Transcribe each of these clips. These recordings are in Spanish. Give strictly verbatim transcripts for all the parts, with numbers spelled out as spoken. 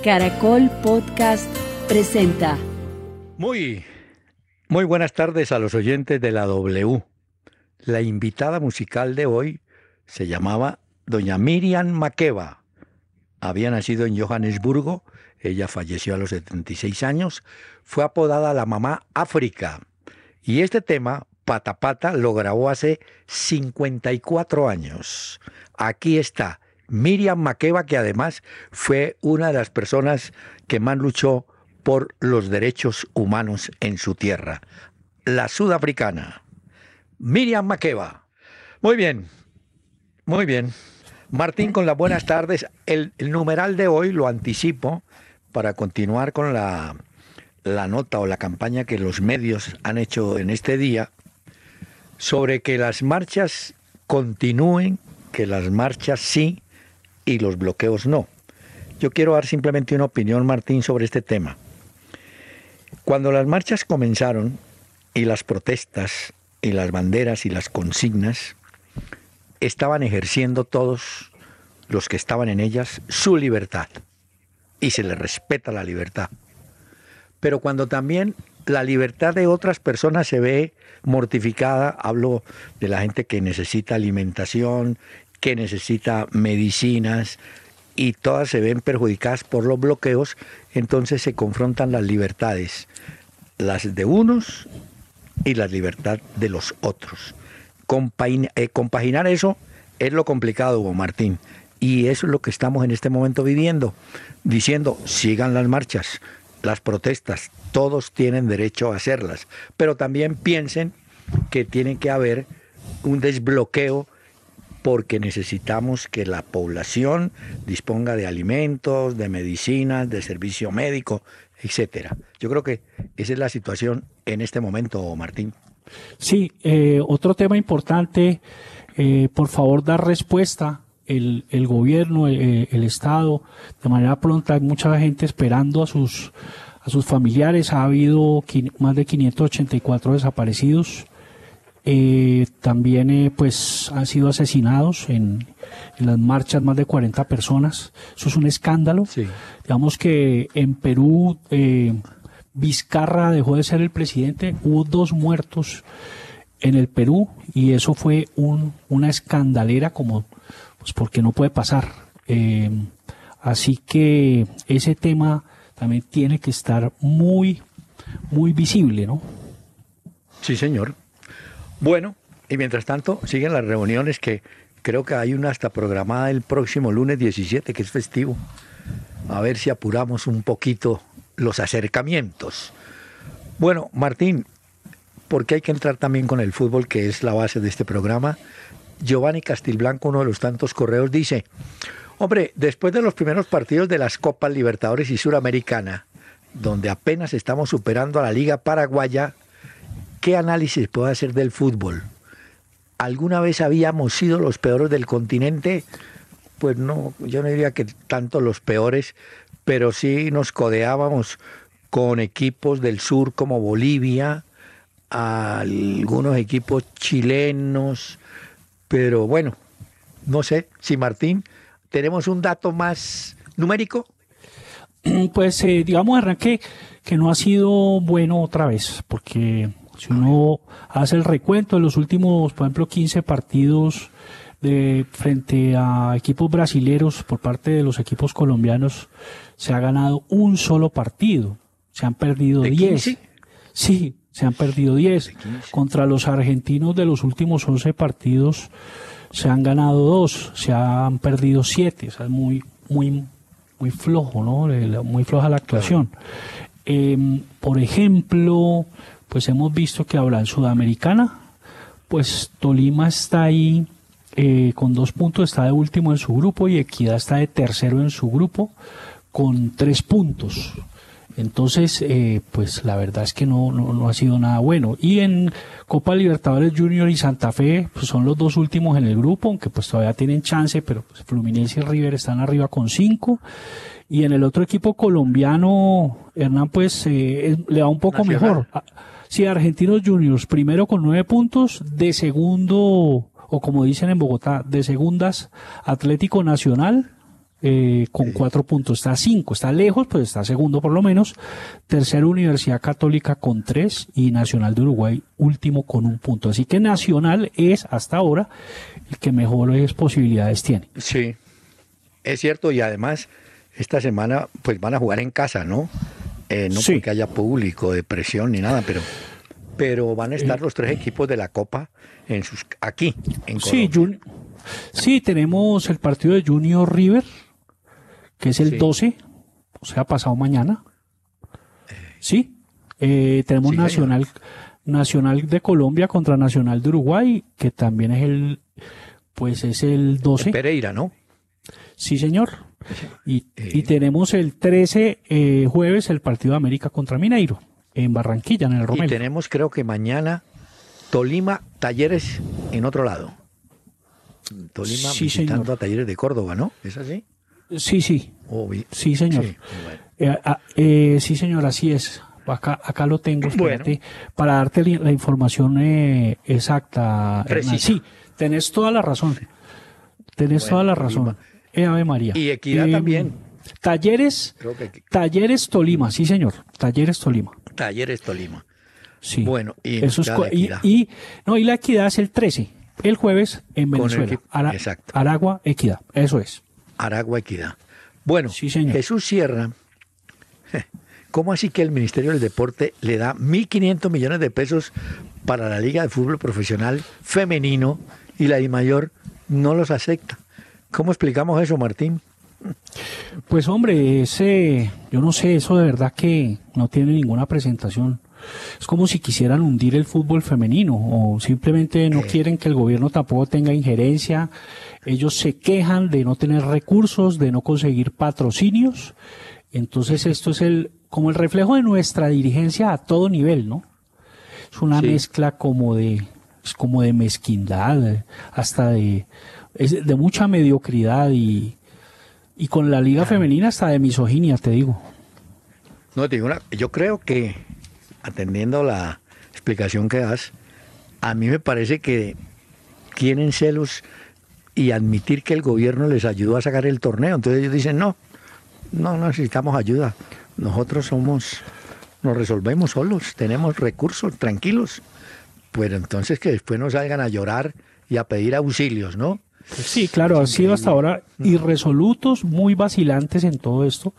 Caracol Podcast presenta. Muy, muy buenas tardes a los oyentes de la W. La invitada musical de hoy se llamaba doña Miriam Makeba. Había nacido en Johannesburgo, ella falleció a los setenta y seis años, fue apodada la Mamá África. Y este tema, Pata Pata, lo grabó hace cincuenta y cuatro años. Aquí está Miriam Makeba, que además fue una de las personas que más luchó por los derechos humanos en su tierra, la sudafricana. Miriam Makeba. Muy bien, muy bien. Martín, con las buenas tardes. El, el numeral de hoy lo anticipo para continuar con la, la nota o la campaña que los medios han hecho en este día sobre que las marchas continúen, que las marchas sí y los bloqueos no. Yo quiero dar simplemente una opinión, Martín, sobre este tema. Cuando las marchas comenzaron y las protestas y las banderas y las consignas, estaban ejerciendo todos los que estaban en ellas su libertad y se les respeta la libertad. Pero cuando también la libertad de otras personas se ve mortificada, hablo de la gente que necesita alimentación, que necesita medicinas, y todas se ven perjudicadas por los bloqueos, entonces se confrontan las libertades, las de unos y la libertad de los otros. Compagin- eh, compaginar eso es lo complicado, Hugo Martín, y eso es lo que estamos en este momento viviendo, diciendo, sigan las marchas, las protestas, todos tienen derecho a hacerlas, pero también piensen que tiene que haber un desbloqueo porque necesitamos que la población disponga de alimentos, de medicinas, de servicio médico, etcétera. Yo creo que esa es la situación en este momento, Martín. Sí, eh, otro tema importante, eh, por favor, dar respuesta el, el gobierno, el, el Estado, de manera pronta. Hay mucha gente esperando a sus, a sus familiares. Ha habido más de quinientos ochenta y cuatro desaparecidos. Eh, también eh, pues han sido asesinados en, en las marchas más de cuarenta personas. Eso es un escándalo. Sí. Digamos que en Perú eh, Vizcarra dejó de ser el presidente, hubo dos muertos en el Perú y eso fue un, una escandalera como pues porque no puede pasar. Eh, así que ese tema también tiene que estar muy muy visible, ¿no? Sí, señor. Bueno, y mientras tanto siguen las reuniones, que creo que hay una hasta programada el próximo lunes diecisiete, que es festivo. A ver si apuramos un poquito los acercamientos. Bueno, Martín, porque hay que entrar también con el fútbol, que es la base de este programa. Giovanni Castilblanco, uno de los tantos correos, dice: hombre, después de los primeros partidos de las Copas Libertadores y Suramericana, donde apenas estamos superando a la Liga Paraguaya, ¿qué análisis puede hacer del fútbol? ¿Alguna vez habíamos sido los peores del continente? Pues no, yo no diría que tanto los peores, pero sí nos codeábamos con equipos del sur como Bolivia, algunos equipos chilenos, pero bueno, no sé si, Martín, tenemos un dato más numérico. Pues eh, digamos, arranque que no ha sido bueno otra vez, porque si uno hace el recuento de los últimos, por ejemplo, quince partidos de frente a equipos brasileros por parte de los equipos colombianos, se ha ganado un solo partido. Se han perdido diez. Sí, se han perdido diez. Contra los argentinos de los últimos once partidos se han ganado dos, se han perdido siete. O sea, es muy, muy, muy flojo, ¿no? Muy floja la actuación. Eh, por ejemplo, pues hemos visto que ahora en Sudamericana, pues Tolima está ahí eh, con dos puntos, está de último en su grupo, y Equidad está de tercero en su grupo con tres puntos. Entonces, eh, pues la verdad es que no, no, no ha sido nada bueno. Y en Copa Libertadores, Junior y Santa Fe pues son los dos últimos en el grupo, aunque pues todavía tienen chance, pero pues Fluminense y River están arriba con cinco. Y en el otro equipo colombiano, Hernán, pues eh, es, le va un poco Nacional. Mejor. Sí, Argentinos Juniors, primero con nueve puntos, de segundo, o como dicen en Bogotá, de segundas, Atlético Nacional, eh, con Sí. cuatro puntos. Está a cinco, está lejos, pues está segundo por lo menos. Tercero, Universidad Católica con tres y Nacional de Uruguay último con un punto. Así que Nacional es hasta ahora el que mejores posibilidades tiene. Sí, es cierto, y además esta semana pues van a jugar en casa, ¿no? Eh, no Sí. porque haya público de presión ni nada, pero, pero van a estar Eh. los tres equipos de la Copa en sus aquí, en Sí, Colombia. Jun- sí, tenemos el partido de Junior River, que es el Sí. doce, o sea, pasado mañana. Sí, eh, tenemos Sí, Nacional, Nacional de Colombia contra Nacional de Uruguay, que también es el, pues es el doce. Pereira, ¿no? Sí, señor. Y, Sí. y tenemos el trece, eh, jueves, el partido de América contra Mineiro, en Barranquilla, en el Y Romelio. tenemos creo que mañana Tolima, Talleres en otro lado. Tolima Sí, visitando señor. a Talleres de Córdoba, ¿no? ¿Es así? Sí, sí, Oh, vi- sí, señor. Sí, bueno. Eh, ah, eh, sí, señor, así es. Acá, acá lo tengo, espérate, para darte li- la información eh, exacta. Hernán. Precisa. Sí, tenés toda la razón. Tenés Bueno, toda la Tolima. razón. Eh, Ave María. Y Equidad Eh, también. Talleres, Creo que Talleres Tolima, sí, señor. Talleres Tolima. Talleres Tolima. Sí. Bueno, y Eso es ya cu- la y, Equidad. y- no, y la Equidad es el trece, el jueves en Con el Venezuela. equipo- Ara- exacto. Aragua, Equidad. Eso es. Aragua Equidad. Bueno, Sí, señor. Jesús Sierra, ¿cómo así que el Ministerio del Deporte le da mil quinientos millones de pesos para la Liga de Fútbol Profesional Femenino y la DIMAYOR no los acepta? ¿Cómo explicamos eso, Martín? Pues hombre, ese, yo no sé, eso de verdad que no tiene ninguna presentación. Es como si quisieran hundir el fútbol femenino o simplemente no Eh. quieren que el gobierno tampoco tenga injerencia. Ellos se quejan de no tener recursos, de no conseguir patrocinios. Entonces esto es el como el reflejo de nuestra dirigencia a todo nivel, ¿no? Es una Sí. mezcla como de es como de mezquindad, hasta de es de mucha mediocridad y y con la liga femenina hasta de misoginia, te digo. No, te digo una, yo creo que, atendiendo la explicación que das, a mí me parece que tienen celos y admitir que el gobierno les ayudó a sacar el torneo. Entonces ellos dicen, no, no necesitamos ayuda. Nosotros somos, nos resolvemos solos, tenemos recursos, tranquilos. Pero entonces que después no salgan a llorar y a pedir auxilios, ¿no? Sí, claro, han sido hasta ahora irresolutos, muy vacilantes en todo esto.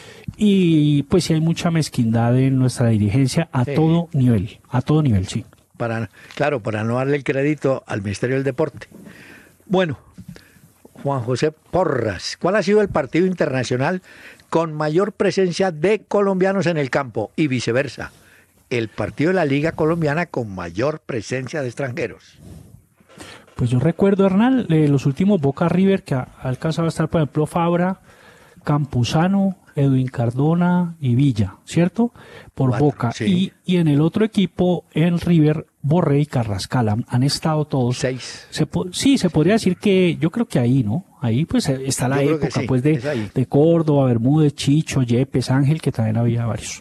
Y pues sí hay mucha mezquindad en nuestra dirigencia a Sí. todo nivel, a todo nivel, sí. Para, claro, para no darle el crédito al Ministerio del Deporte. Bueno, Juan José Porras, ¿cuál ha sido el partido internacional con mayor presencia de colombianos en el campo y viceversa? El partido de la Liga Colombiana con mayor presencia de extranjeros. Pues yo recuerdo, Hernán, eh, los últimos Boca River que ha ha alcanzado a estar, por ejemplo, Fabra, Campuzano, Edwin Cardona y Villa, ¿cierto? Por Cuatro, Boca. sí. Y, y en el otro equipo, en River, Borré y Carrascal. Han, han estado todos. Seis. Se po- sí, se podría decir que yo creo que ahí, ¿no? Ahí pues eh, está la Yo creo que época sí, pues de, es ahí. de Córdoba, Bermúdez, Chicho, Yepes, Ángel, que también había varios.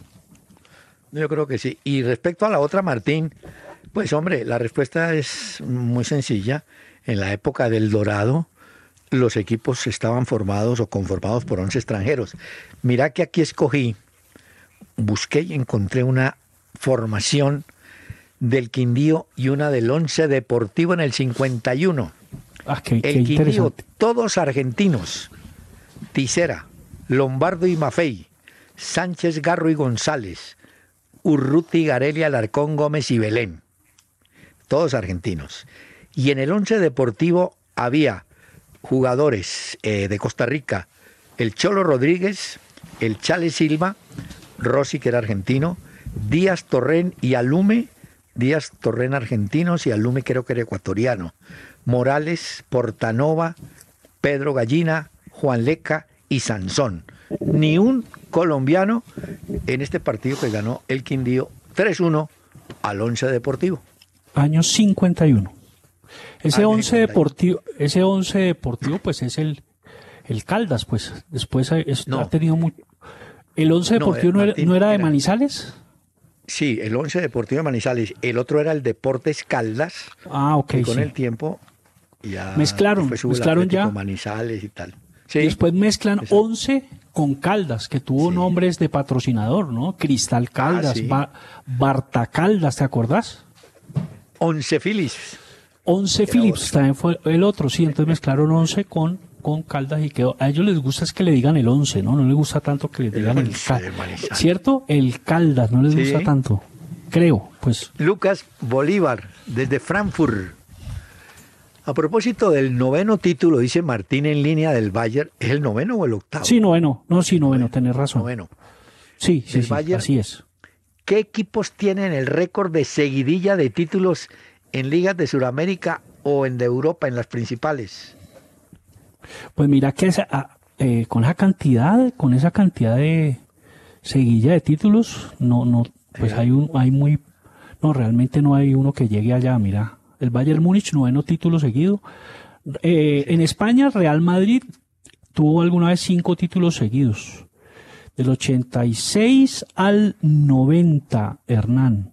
Yo creo que sí. Y respecto a la otra, Martín, pues hombre, la respuesta es muy sencilla. En la época del Dorado, los equipos estaban formados o conformados por once extranjeros. Mira que aquí escogí, busqué y encontré una formación del Quindío y una del Once Deportivo en el cincuenta y uno. Ah, qué, qué El Quindío, interesante. todos argentinos. Tisera, Lombardo y Maffei, Sánchez, Garro y González, Urruti, Garelli, Alarcón, Gómez y Belén. Todos argentinos. Y en el Once Deportivo había jugadores eh, de Costa Rica, el Cholo Rodríguez, el Chale Silva, Rossi, que era argentino, Díaz Torren y Alume, Díaz Torren argentinos y Alume creo que era ecuatoriano, Morales, Portanova, Pedro Gallina, Juan Leca y Sansón. Ni un colombiano en este partido que ganó el Quindío tres uno al Once Deportivo. Año cincuenta y uno. Ese Año once cincuenta y uno. deportivo, ese once deportivo, pues es el, el Caldas, pues. Después ha, es- No. ha tenido mucho. ¿El once No, deportivo eh, no, era, Martín, no era de era- Manizales? Sí, el Once Deportivo de Manizales. El otro era el Deportes Caldas, Ah, ok, que con sí. el tiempo ya Mezclaron, después hubo el mezclaron Atlético ya. Manizales y tal. Sí. Y después mezclan Exacto. once con Caldas, que tuvo Sí. nombres de patrocinador, ¿no? Cristal Caldas, Ah, sí. Ba- Barta Caldas, ¿te acordás? Once Phillips. Once Era Phillips otro. también fue el otro, sí, entonces mezclaron once con, con Caldas y quedó. A ellos les gusta es que le digan el once, ¿no? No les gusta tanto que les El digan el once, Caldas. Manizales. ¿Cierto? El Caldas, no les Sí. gusta tanto. Creo, pues. Lucas Bolívar, desde Frankfurt. A propósito del noveno título, dice Martín en línea del Bayern, ¿es el noveno o el octavo? Sí, noveno. No, sí, noveno, tenés razón. Noveno. Sí, sí, Del sí, Bayern. así es. ¿Qué equipos tienen el récord de seguidilla de títulos en ligas de Sudamérica o en de Europa, en las principales? Pues mira que esa, ah, eh, con esa cantidad, con esa cantidad de seguilla de títulos, no, no, pues Sí. hay un, hay muy, no, realmente no hay uno que llegue allá, mira. El Bayern Múnich, noveno título seguido. Eh, En España, Real Madrid tuvo alguna vez cinco títulos seguidos. Del ochenta y seis al noventa, Hernán.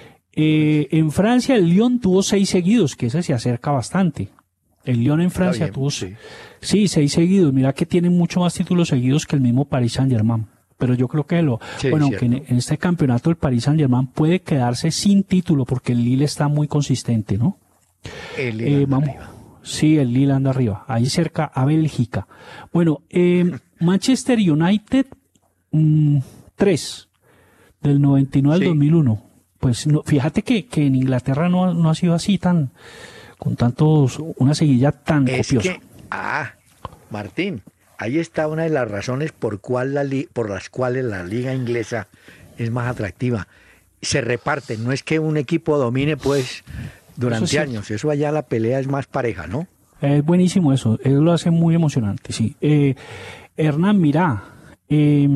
Eh, en Francia, el Lyon tuvo seis seguidos, que ese se acerca bastante. El Lyon en Francia bien, tuvo sí. sí, seis seguidos. Mira que tienen mucho más títulos seguidos que el mismo Paris Saint-Germain. Pero yo creo que lo, Sí, bueno, aunque en, cierto. en este campeonato el Paris Saint-Germain puede quedarse sin título porque el Lille está muy consistente, ¿no? El Eh, Lille vamos. arriba. Sí, el Lille anda arriba, ahí cerca a Bélgica. Bueno, eh, Manchester United, mm, tres, del noventa y nueve Sí. al dos mil uno. Pues no, fíjate que, que en Inglaterra no, no ha sido así tan, con tantos, una seguilla tan Es copiosa. que, ah, Martín, ahí está una de las razones por, cual la li- por las cuales la liga inglesa es más atractiva. Se reparten, no es que un equipo domine pues durante cierto. años, eso allá la pelea es más pareja, ¿no? Es buenísimo eso, eso lo hace muy emocionante, sí. Eh, Hernán, mira, eh,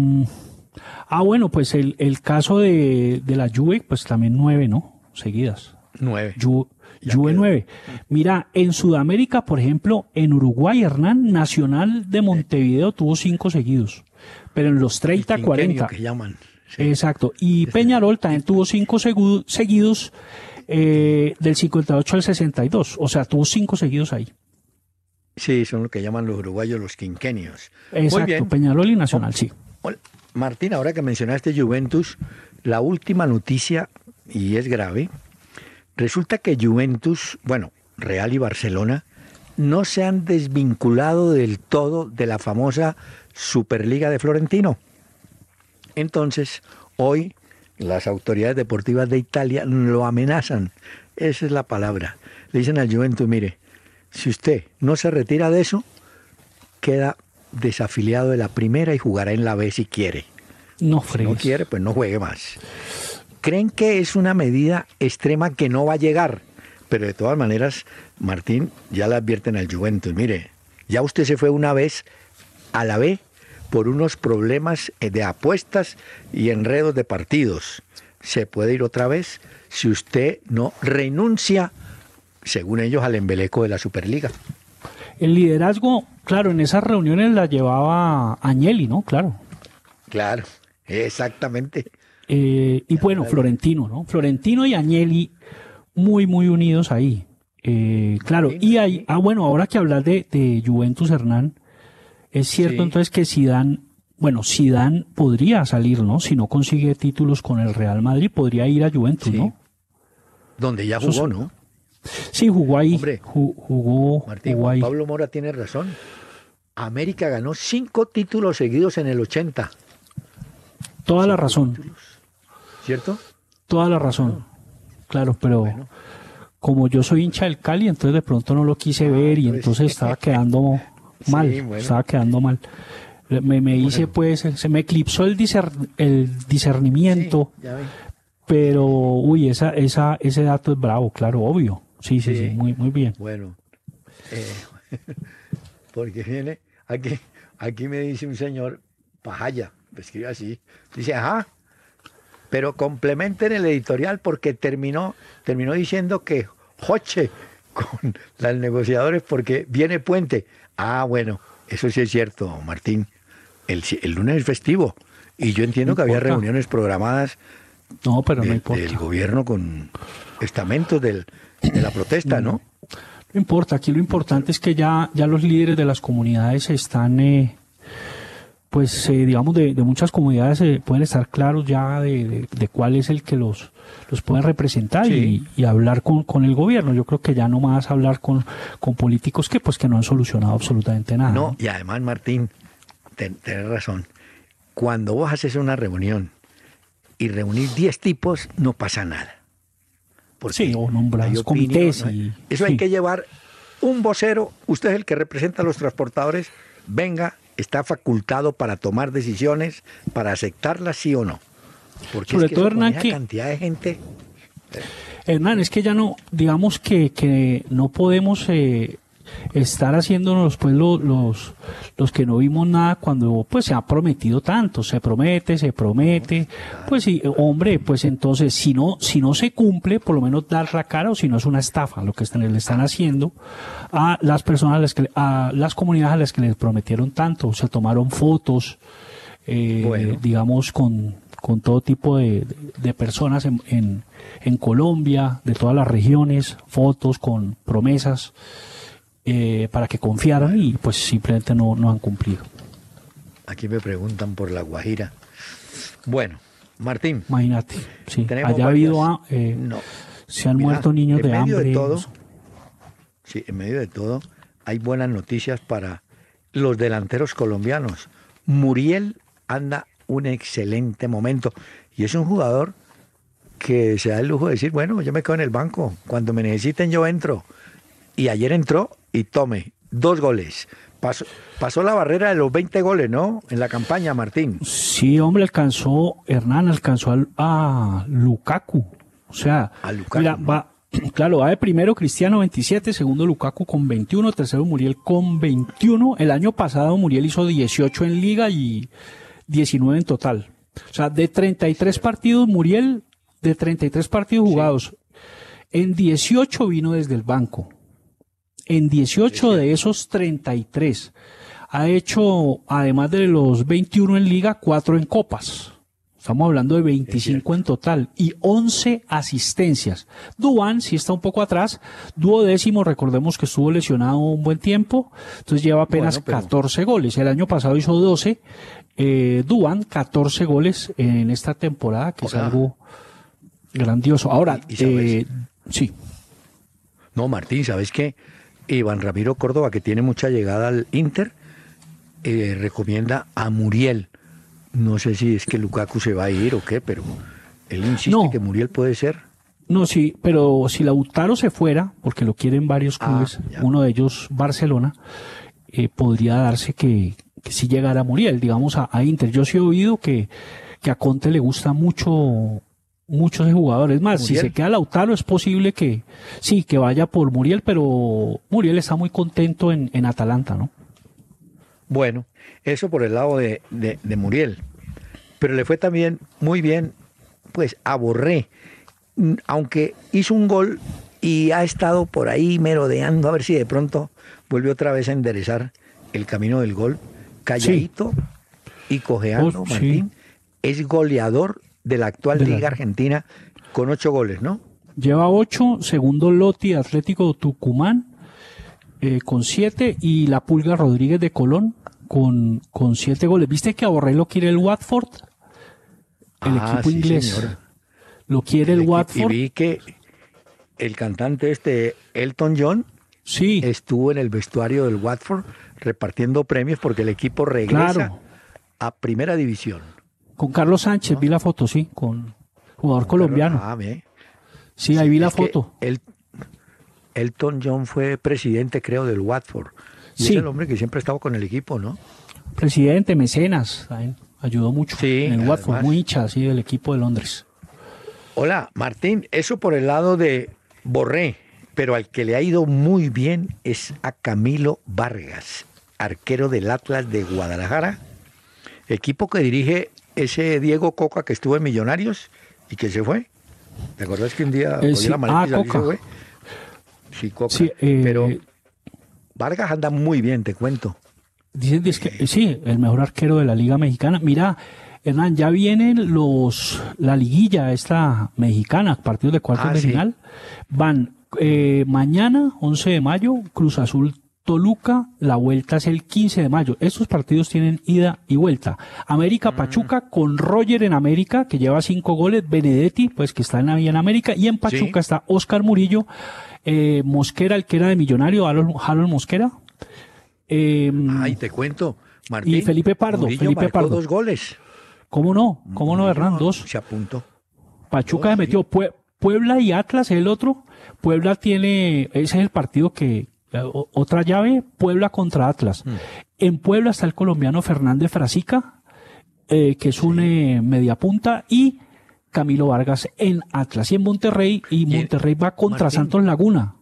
ah, bueno, pues el, el caso de, de la Juve, pues también nueve, ¿no? Seguidas. Nueve. Ju- Ya Juve quedó. nueve. Mira, en Sudamérica, por ejemplo, en Uruguay, Hernán, Nacional de Montevideo tuvo cinco seguidos, pero en los treinta, El quinquenio cuarenta. que llaman. Sí. Exacto. Y Peñarol también tuvo cinco segu- seguidos eh, del cincuenta y ocho al sesenta y dos. O sea, tuvo cinco seguidos ahí. Sí, son lo que llaman los uruguayos los quinquenios. Muy Exacto. bien. Peñarol y Nacional, sí. Hola, Martín, ahora que mencionaste Juventus, la última noticia, y es grave, resulta que Juventus, bueno, Real y Barcelona, no se han desvinculado del todo de la famosa Superliga de Florentino. Entonces, hoy las autoridades deportivas de Italia lo amenazan. Esa es la palabra. Le dicen al Juventus, mire, si usted no se retira de eso, queda desafiliado de la primera y jugará en la B si quiere. No Si fregues. no quiere, pues no juegue más. Creen que es una medida extrema que no va a llegar, pero de todas maneras, Martín, ya le advierten al Juventus, mire, ya usted se fue una vez a la B por unos problemas de apuestas y enredos de partidos. Se puede ir otra vez si usted no renuncia, según ellos, al embeleco de la Superliga. El liderazgo, claro, en esas reuniones la llevaba Agnelli, ¿no? Claro. Claro, exactamente. Eh, y bueno, Florentino, ¿no? Florentino y Agnelli muy, muy unidos ahí. Eh, claro, y hay, ah, bueno, ahora que hablas de, de Juventus, Hernán, es cierto Sí. entonces que Zidane, bueno, Zidane podría salir, ¿no? Si no consigue títulos con el Real Madrid, podría ir a Juventus, Sí. ¿no? Donde ya Eso jugó, es- ¿no? Sí, jugó ahí, Hombre, ju- jugó, Martín, jugó Juan ahí. Pablo Mora tiene razón. América ganó cinco títulos seguidos en el ochenta, Toda la razón, ¿cierto? toda la razón. Claro, pero Bueno. como yo soy hincha del Cali, entonces de pronto no lo quise Ah, ver y entonces- entonces estaba quedando mal, Sí, bueno. estaba quedando mal. Me, me hice pues, se me eclipsó el, discer- el discernimiento, Sí, ya ven. pero uy, esa, esa, ese dato es bravo, claro, obvio. Sí, sí, sí, Sí. muy, muy bien. Bueno, eh, porque viene, aquí, aquí me dice un señor, Pajaya, me escribe así, dice, ajá, pero complementen el editorial porque terminó, terminó diciendo que Joche con los negociadores porque viene Puente. Ah, bueno, eso sí es cierto, Martín. El, el lunes es festivo y yo entiendo No que había importa. reuniones programadas No, pero no del, importa. del gobierno con estamentos del, de la protesta, ¿no? No importa, aquí lo importante es que ya, ya los líderes de las comunidades están, eh, pues eh, digamos, de, de muchas comunidades eh, pueden estar claros ya de, de, de cuál es el que los, los puede representar Sí. y, y hablar con, con el gobierno. Yo creo que ya no más hablar con, con políticos que pues que no han solucionado absolutamente nada. No, y además, Martín, ten- tenés razón. Cuando vos haces una reunión y reunís diez tipos, no pasa nada. Porque Sí, o nombras hay comités opinión, ¿no? y- Eso hay sí. que llevar un vocero, usted es el que representa a los transportadores, venga, está facultado para tomar decisiones, para aceptarlas sí o no. Porque Sobre es que todo, eso con Hernán, esa que- cantidad de gente. Hernán, es que ya no, digamos que, que no podemos eh, estar haciéndonos pues lo- los, los que no vimos nada cuando pues se ha prometido tanto, se promete, se promete, pues sí, hombre, pues entonces si no, si no se cumple, por lo menos dar la cara o si no es una estafa lo que están, le están haciendo a las personas, a las, que, a las comunidades a las que les prometieron tanto, se tomaron fotos, eh, Bueno. digamos, con, con todo tipo de, de- de personas en, en, en Colombia, de todas las regiones, fotos con promesas eh, para que confiaran y pues simplemente no, no han cumplido. Aquí me preguntan por La Guajira. Bueno, Martín, Imagínate, sí, tenemos allá ha habido, varias- ah, eh, no, se han mira, muerto niños en de medio hambre. de todo, sí, en medio de todo, hay buenas noticias para los delanteros colombianos. Muriel anda un excelente momento y es un jugador que se da el lujo de decir, bueno, yo me quedo en el banco, cuando me necesiten yo entro. Y ayer entró y tome, dos goles. Pasó, pasó la barrera de los veinte goles, ¿no? En la campaña, Martín. Sí, hombre, alcanzó, Hernán alcanzó al- a Lukaku. O sea, A Lukaku, mira, ¿no? va, claro, va de primero Cristiano veintisiete, segundo Lukaku con veintiuno, tercero Muriel con veintiuno. El año pasado Muriel hizo dieciocho en liga y diecinueve en total. O sea, de treinta y tres partidos, Muriel, de treinta y tres partidos jugados, en dieciocho vino desde el banco. En dieciocho de esos treinta y tres ha hecho, además de los veintiuno en liga, cuatro en copas. Estamos hablando de veinticinco en total y once asistencias. Duván sí está un poco atrás, duodécimo, recordemos que estuvo lesionado un buen tiempo, entonces lleva apenas Bueno, pero- catorce goles. El año pasado hizo doce, eh, Duván catorce goles en esta temporada, que es Ojalá. algo grandioso. Ahora, Y- y sabes- eh, sí. No, Martín, ¿sabes qué? Iván Ramiro Córdoba, que tiene mucha llegada al Inter, eh, recomienda a Muriel. No sé si es que Lukaku se va a ir o qué, pero él insiste No. que Muriel puede ser. No, sí, pero si Lautaro se fuera, porque lo quieren varios Ah, clubes, ya. uno de ellos Barcelona, eh, podría darse que, que si llegara Muriel, digamos, a, a Inter. Yo sí he oído que, que a Conte le gusta mucho, mucho ese jugador. Es más, si Muriel. se queda Lautaro, es posible que sí, que vaya por Muriel, pero Muriel está muy contento en, en Atalanta, ¿no? Bueno, eso por el lado de, de- de Muriel. Pero le fue también muy bien, pues, a Borré. Mm, Aunque hizo un gol y ha estado por ahí merodeando a ver si de pronto vuelve otra vez a enderezar el camino del gol. Calladito y cojeando, Oh, sí. Martín, es goleador de la actual De la- Liga Argentina con ocho goles, ¿no? Lleva ocho, segundo Lotti, Atlético Tucumán, eh, con siete, y la Pulga Rodríguez de Colón con, con siete goles. ¿Viste que a Borré lo quiere el Watford? El Ah, equipo sí, inglés. señor. Lo quiere el, equi- Y Watford. vi que el cantante este, Elton John, Sí, estuvo en el vestuario del Watford repartiendo premios porque el equipo regresa Claro. a primera división. con Carlos Sánchez, vi la foto, sí, con jugador colombiano. Ah, ve. Sí, ahí vi la Es que foto. el- Elton John fue presidente, creo, del Watford. Y Sí. es el hombre que siempre ha estado con el equipo, ¿no? Presidente, mecenas, también ayudó mucho Sí, en el Watford, además. muy hincha, sí, del equipo de Londres. Hola, Martín, eso por el lado de Borré, pero al que le ha ido muy bien es a Camilo Vargas, arquero del Atlas de Guadalajara, equipo que dirige ese Diego Coca que estuvo en Millonarios y que se fue. ¿Te acuerdas que un día Eh, cogió sí. la maleta Ah, y salió y se Coca. fue? Sí, Coca. Sí, eh, pero Vargas anda muy bien, te cuento. Dicen dice que sí, el mejor arquero de la Liga Mexicana. Mira, Hernán, ya vienen los la liguilla esta mexicana, partidos de cuartos Ah, de sí. final. Van Eh, mañana, once de mayo, Cruz Azul Toluca, la vuelta es el quince de mayo. Estos partidos tienen ida y vuelta. América Pachuca mm. con Roger en América, que lleva cinco goles, Benedetti, pues que está en, en América, y en Pachuca sí. está Oscar Murillo, eh, Mosquera, el que era de Millonario, Harold, Harold Mosquera. Eh, Ay, te cuento, Martín. Y Felipe Pardo, Murillo Felipe marcó Pardo. dos goles. ¿Cómo no? ¿Cómo no, Hernán? Dos. Se apuntó. Pachuca dos, se metió. Sí. Puebla y Atlas, el otro. Puebla tiene, ese es el partido que, otra llave, Puebla contra Atlas. Mm. En Puebla está el colombiano Fernández Frasica, eh, que es un sí. eh, mediapunta, y Camilo Vargas en Atlas. Y en Monterrey, y Monterrey va contra Martín, Santos Laguna.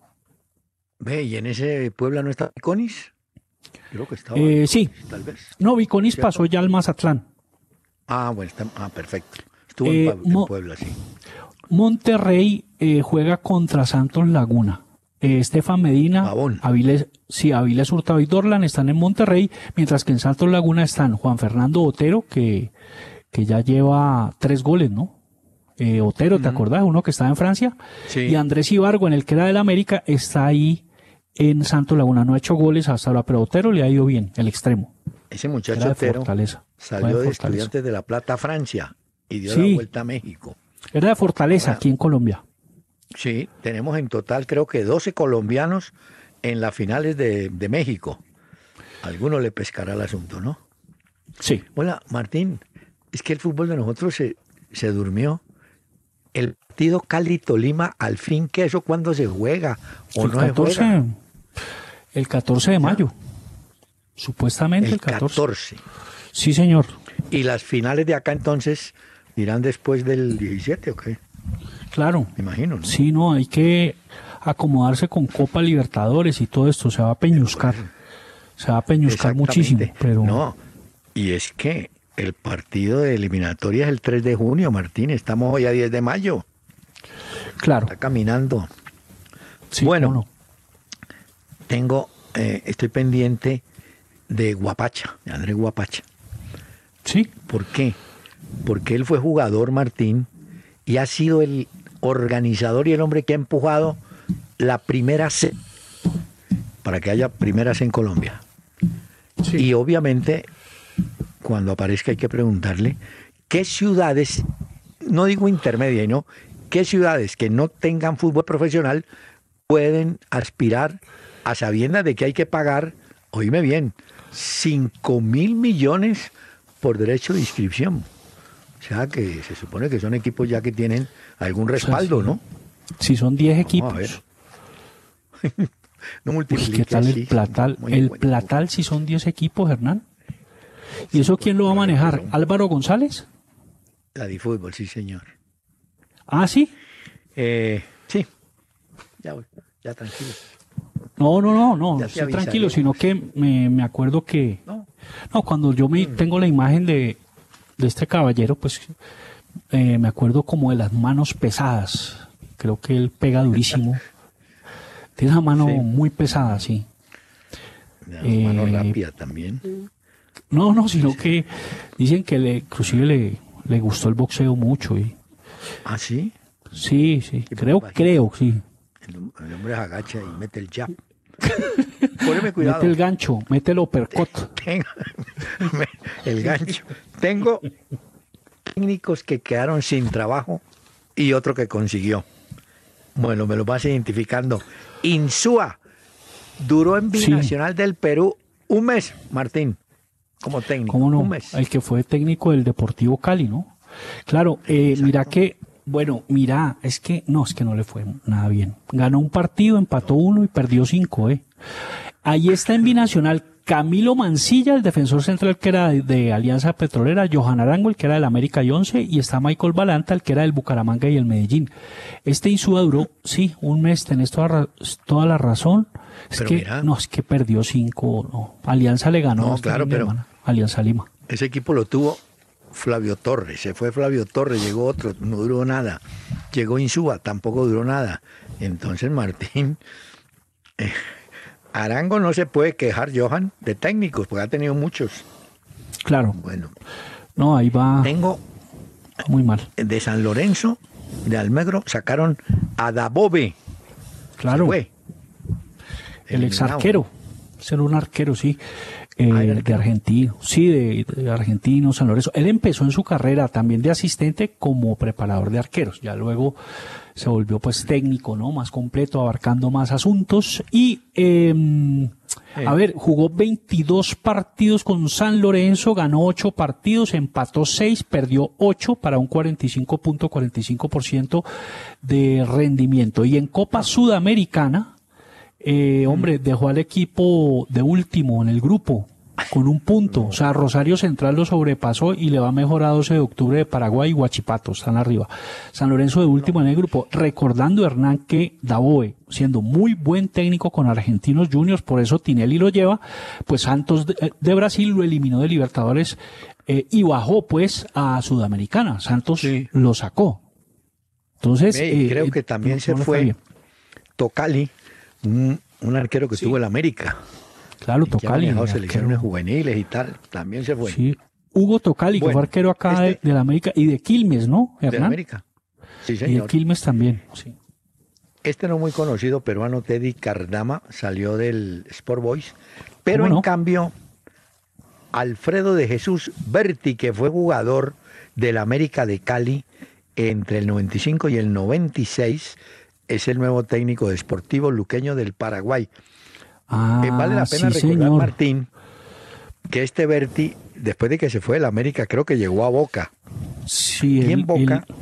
Ve, ¿y en ese Puebla no está Viconis? Creo que estaba. Eh, sí. Tal vez. No, Viconis pasó ya al Mazatlán. Ah, bueno, está, ah, perfecto. Estuvo eh, en, en Puebla, sí. Monterrey eh, juega contra Santos Laguna. Eh, Estefan Medina, Aviles, sí, Aviles Hurtado y Dorlan están en Monterrey, mientras que en Santos Laguna están Juan Fernando Otero, que, que ya lleva tres goles, ¿no? Eh, Otero, ¿te uh-huh. acordás? Uno que estaba en Francia. Sí. Y Andrés Ibargo, en el que era del América, está ahí en Santos Laguna. No ha hecho goles hasta ahora, pero Otero le ha ido bien, el extremo. Ese muchacho Otero salió de, de Estudiantes de La Plata, Francia, y dio sí. la vuelta a México. Era de Fortaleza, ahora, aquí en Colombia. Sí, tenemos en total creo que doce colombianos en las finales de, de México. Alguno le pescará el asunto, ¿no? Sí. Hola, Martín, es que el fútbol de nosotros se, se durmió. El partido Cali-Tolima, al fin, ¿qué eso cuándo se juega? ¿O el no catorce, se juega? El catorce de mayo. Supuestamente el, el catorce. catorce. Sí, señor. ¿Y las finales de acá entonces irán después del diecisiete o qué? Claro. Me imagino, ¿no? Sí, no, hay que acomodarse con Copa Libertadores y todo esto, se va a peñuscar. Se va a peñuscar muchísimo, pero... No, y es que el partido de eliminatoria es el tres de junio, Martín, estamos hoy a diez de mayo. Claro. Está caminando. Sí, bueno, no. tengo, eh, estoy pendiente de Guapacha, de Andrés Guapacha. Sí. ¿Por qué? Porque él fue jugador, Martín, y ha sido el organizador y el hombre que ha empujado la primera C para que haya primeras en Colombia. Sí. Y obviamente, cuando aparezca hay que preguntarle qué ciudades, no digo intermedia, ¿no? ¿Qué ciudades que no tengan fútbol profesional pueden aspirar a sabiendas de que hay que pagar, oíme bien, cinco mil millones por derecho de inscripción? O sea, que se supone que son equipos ya que tienen algún respaldo, o sea, sí. ¿no? Si son diez equipos. Vamos a ver. No multipliques. ¿Qué tal el Platal? El Platal si son diez equipos, Hernán. ¿Y eso quién lo va a manejar? ¿Álvaro González? La de fútbol, sí, señor. ¿Ah, sí? Eh, sí. Ya voy, ya tranquilo. No, no, no, no, estoy tranquilo, sino que me, me acuerdo que... No, no cuando yo me, tengo la imagen de, de este caballero, pues eh, me acuerdo como de las manos pesadas. Creo que él pega durísimo. Tiene una mano sí. muy pesada, sí. Una eh, mano rápida también. No, no, sino que dicen que le, inclusive le, le gustó el boxeo mucho. Y, ¿Ah, sí? Sí, sí, creo, creo, sí. El, el hombre se agacha y mete el jab. Poneme cuidado. Mete el gancho, mete el uppercut. Tengo, el gancho. Tengo técnicos que quedaron sin trabajo y otro que consiguió. Bueno, me lo vas identificando. Insúa duró en Binacional sí. del Perú un mes, Martín, como técnico. ¿Cómo no? Un mes. El que fue técnico del Deportivo Cali, ¿no? Claro, eh, mira que, bueno, mira, es que, no, es que no le fue nada bien. Ganó un partido, empató uno y perdió cinco, ¿eh? Ahí está en Binacional Camilo Mancilla, el defensor central que era de, de Alianza Petrolera, Johan Arango, el que era del América y Once, y está Michael Balanta, el que era del Bucaramanga y el Medellín. Este Insúa duró, sí, un mes, tenés toda, toda la razón. Es pero que, mira, no, es que perdió cinco, no. Alianza le ganó. No, claro, pero hermana, Alianza Lima. Ese equipo lo tuvo Flavio Torres, se fue Flavio Torres, llegó otro, no duró nada. Llegó Insúa, tampoco duró nada. Entonces, Martín... Eh, Arango no se puede quejar, Johan, de técnicos, porque ha tenido muchos. Claro. Bueno. No, ahí va. Tengo muy mal. De San Lorenzo, de Almagro, sacaron a Dabove. Claro. Se fue. El ex arquero. Ser un arquero, sí. Eh, ah, de argentino, sí, de, de argentino, San Lorenzo. Él empezó en su carrera también de asistente como preparador de arqueros. Ya luego se volvió pues técnico, ¿no? Más completo, abarcando más asuntos. Y, eh, eh. a ver, jugó veintidós partidos con San Lorenzo, ganó ocho partidos, empató seis, perdió ocho para un cuarenta y cinco punto cuarenta y cinco por ciento de rendimiento. Y en Copa Sudamericana, Eh, hombre, dejó al equipo de último en el grupo con un punto. O sea, Rosario Central lo sobrepasó y le va mejor a doce de octubre de Paraguay y Huachipato, están arriba. San Lorenzo de último en el grupo. Recordando, Hernán, que Daboe, siendo muy buen técnico con Argentinos Juniors, por eso Tinelli lo lleva, pues Santos de, de Brasil lo eliminó de Libertadores eh, y bajó pues a Sudamericana. Santos sí. lo sacó. Entonces, eh, creo que también eh, se no fue Tocali. Un, un arquero que sí. tuvo el América. Claro, Tocali. Que ha manejado selecciones juveniles y tal. También se fue. Sí. Hugo Tocali, bueno, que fue arquero acá este, de, de la América y de Quilmes, ¿no, Hernán? De América. Sí, señor. Y de Quilmes también, sí. Este no muy conocido, peruano, Teddy Cardama, salió del Sport Boys. Pero en no? cambio, Alfredo de Jesús Berti, que fue jugador del América de Cali entre el noventa y cinco y el noventa y seis, es el nuevo técnico de Sportivo Luqueño del Paraguay. Ah, eh, vale la pena sí, recordar, señor. Martín, que este Berti, después de que se fue del América, creo que llegó a Boca. Sí, y en el, Boca el...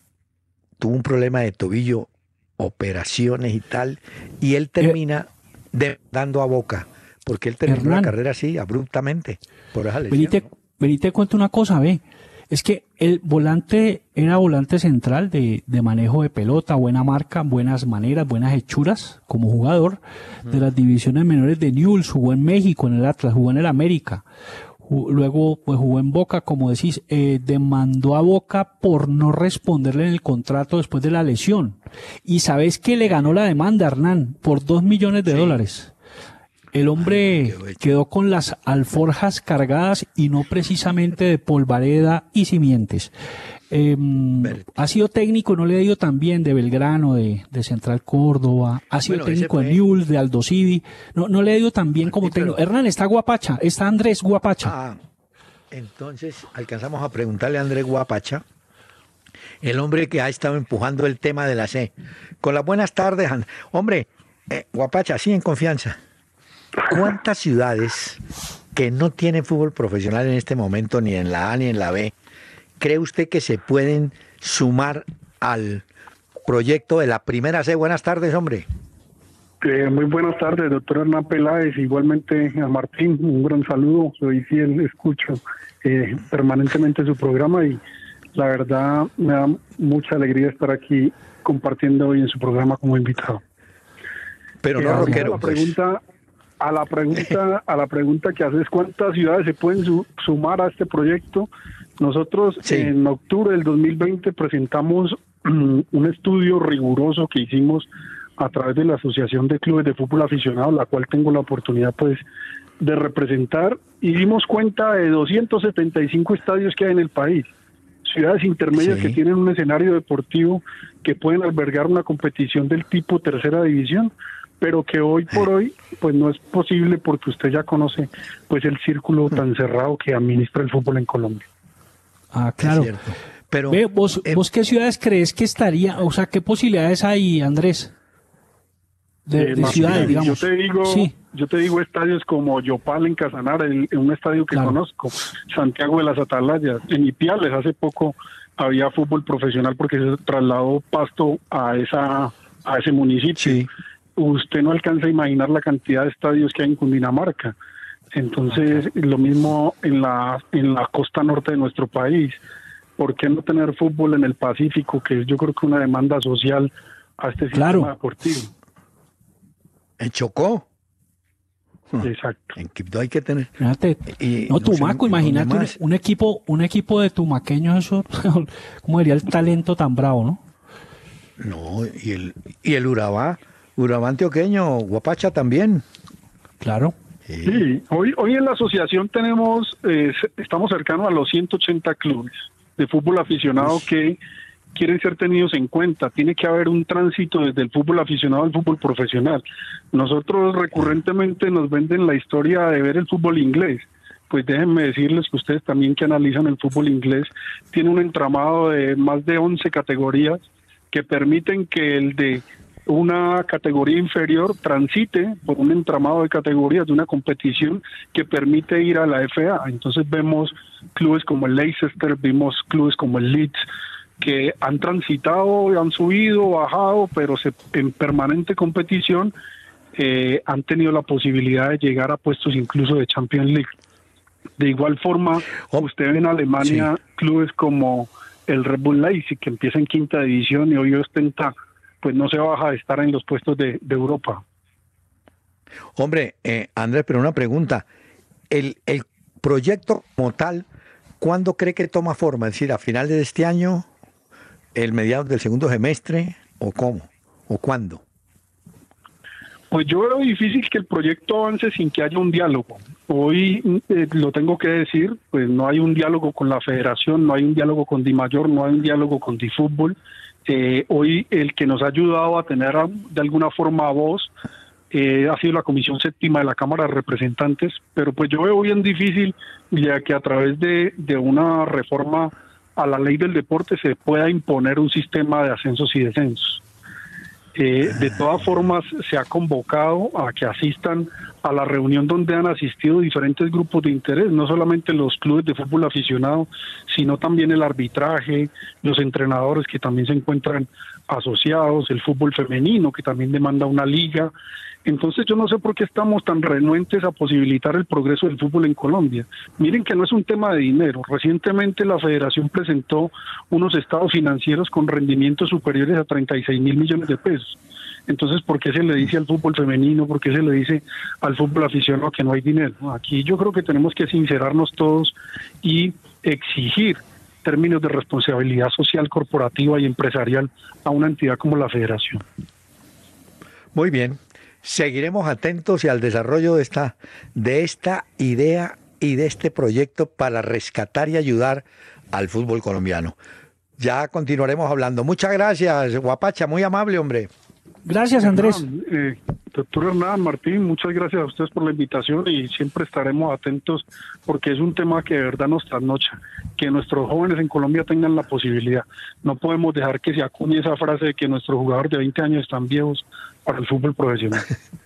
tuvo un problema de tobillo, operaciones y tal, y él termina eh, dando a Boca, porque él terminó Hernán, la carrera así, abruptamente, por esa lesión. Vení te, vení te cuento una cosa, ve. Es que el volante era volante central de, de manejo de pelota, buena marca, buenas maneras, buenas hechuras como jugador uh-huh. de las divisiones menores de Newell's, jugó en México, en el Atlas, jugó en el América, luego pues jugó en Boca, como decís, eh, demandó a Boca por no responderle en el contrato después de la lesión. Y ¿sabés qué le ganó la demanda, Hernán? Por dos millones de sí. dólares. El hombre Ay, quedó con las alforjas cargadas y no precisamente de polvareda y simientes. Eh, ha sido técnico, no le ha ido tan bien de Belgrano, de, de Central Córdoba, ha sido bueno, técnico de Newell's, de Aldo Civi, no, no le ha ido tan bien Martín, como técnico. Pero... Hernán, está Guapacha, está Andrés Guapacha. Ah, entonces alcanzamos a preguntarle a Andrés Guapacha, el hombre que ha estado empujando el tema de la C. Con las buenas tardes, hombre, eh, Guapacha, sí, en confianza. ¿Cuántas ciudades que no tienen fútbol profesional en este momento, ni en la A ni en la B, cree usted que se pueden sumar al proyecto de la primera C? Buenas tardes, hombre. Eh, muy buenas tardes, doctor Hernán Peláez. Igualmente a Martín, un gran saludo. Soy fiel, escucho eh, permanentemente su programa y la verdad me da mucha alegría estar aquí compartiendo hoy en su programa como invitado. Pero no, eh, rockero, la pregunta... Pues. A la pregunta, a la pregunta que haces, ¿cuántas ciudades se pueden su, sumar a este proyecto? Nosotros sí. en octubre del dos mil veinte presentamos um, un estudio riguroso que hicimos a través de la Asociación de Clubes de Fútbol Aficionado, la cual tengo la oportunidad pues de representar, y dimos cuenta de doscientos setenta y cinco estadios que hay en el país, ciudades intermedias sí. que tienen un escenario deportivo que pueden albergar una competición del tipo tercera división, pero que hoy por hoy pues no es posible porque usted ya conoce pues el círculo tan cerrado que administra el fútbol en Colombia. Ah, claro. Pero Ve, vos, eh, vos qué ciudades crees que estaría, o sea, qué posibilidades hay, Andrés, de, eh, de ciudades, digamos? Yo te digo, sí. yo te digo estadios como Yopal en Casanare, en, en un estadio que claro. conozco, Santiago de las Atalayas, en Ipiales hace poco había fútbol profesional porque se trasladó Pasto a esa a ese municipio. Sí. Usted no alcanza a imaginar la cantidad de estadios que hay en Cundinamarca. Entonces, lo mismo en la en la costa norte de nuestro país. ¿Por qué no tener fútbol en el Pacífico, que es yo creo que una demanda social a este sistema claro. deportivo? ¿En Chocó? Exacto. En Quibdó hay que tener... Fíjate, y, no, no Tumaco, sé, imagínate un, un equipo un equipo de tumaqueños, eso, ¿cómo diría el talento tan bravo, no? No, y el, y el Urabá, Urabá antioqueño, Guapacha también. Claro. Sí, sí. Hoy, hoy en la asociación tenemos, eh, estamos cercanos a los ciento ochenta clubes de fútbol aficionado que, quieren ser tenidos en cuenta. Tiene que haber un tránsito desde el fútbol aficionado al fútbol profesional. Nosotros recurrentemente nos venden la historia de ver el fútbol inglés. Pues déjenme decirles que ustedes también que analizan el fútbol inglés, tiene un entramado de más de once categorías que permiten que el de una categoría inferior transite por un entramado de categorías de una competición que permite ir a la F A. Entonces vemos clubes como el Leicester, vimos clubes como el Leeds, que han transitado, han subido, bajado, pero se, en permanente competición eh, han tenido la posibilidad de llegar a puestos incluso de Champions League. De igual forma, oh, usted ve en Alemania sí. clubes como el Red Bull Leipzig, que empieza en quinta división y hoy ostenta, pues no se baja de estar en los puestos de, de Europa. Hombre, eh, Andrés, pero una pregunta. El, el proyecto como tal, ¿cuándo cree que toma forma? Es decir, ¿a finales de este año, el mediados del segundo semestre, o cómo? ¿O cuándo? Pues yo veo difícil que el proyecto avance sin que haya un diálogo. Hoy eh, lo tengo que decir, pues no hay un diálogo con la federación, no hay un diálogo con Dimayor, no hay un diálogo con Difútbol. Eh, hoy el que nos ha ayudado a tener de alguna forma voz eh, ha sido la Comisión Séptima de la Cámara de Representantes, pero pues yo veo bien difícil ya que a través de, de una reforma a la ley del deporte se pueda imponer un sistema de ascensos y descensos. Eh, de todas formas, se ha convocado a que asistan a la reunión donde han asistido diferentes grupos de interés, no solamente los clubes de fútbol aficionado, sino también el arbitraje, los entrenadores que también se encuentran asociados, el fútbol femenino que también demanda una liga. Entonces yo no sé por qué estamos tan renuentes a posibilitar el progreso del fútbol en Colombia. Miren que no es un tema de dinero. Recientemente la federación presentó unos estados financieros con rendimientos superiores a treinta y seis mil millones de pesos. Entonces, ¿por qué se le dice al fútbol femenino? ¿Por qué se le dice al fútbol aficionado que no hay dinero? Aquí yo creo que tenemos que sincerarnos todos y exigir términos de responsabilidad social, corporativa y empresarial a una entidad como la federación. Muy bien. Seguiremos atentos y al desarrollo de esta, de esta idea y de este proyecto para rescatar y ayudar al fútbol colombiano. Ya continuaremos hablando. Muchas gracias, Guapacha, muy amable, hombre. Gracias, Andrés. Eh, doctor Hernán, Martín, muchas gracias a ustedes por la invitación y siempre estaremos atentos porque es un tema que de verdad nos trasnocha, que nuestros jóvenes en Colombia tengan la posibilidad. No podemos dejar que se acuñe esa frase de que nuestros jugadores de veinte años están viejos para el fútbol profesional.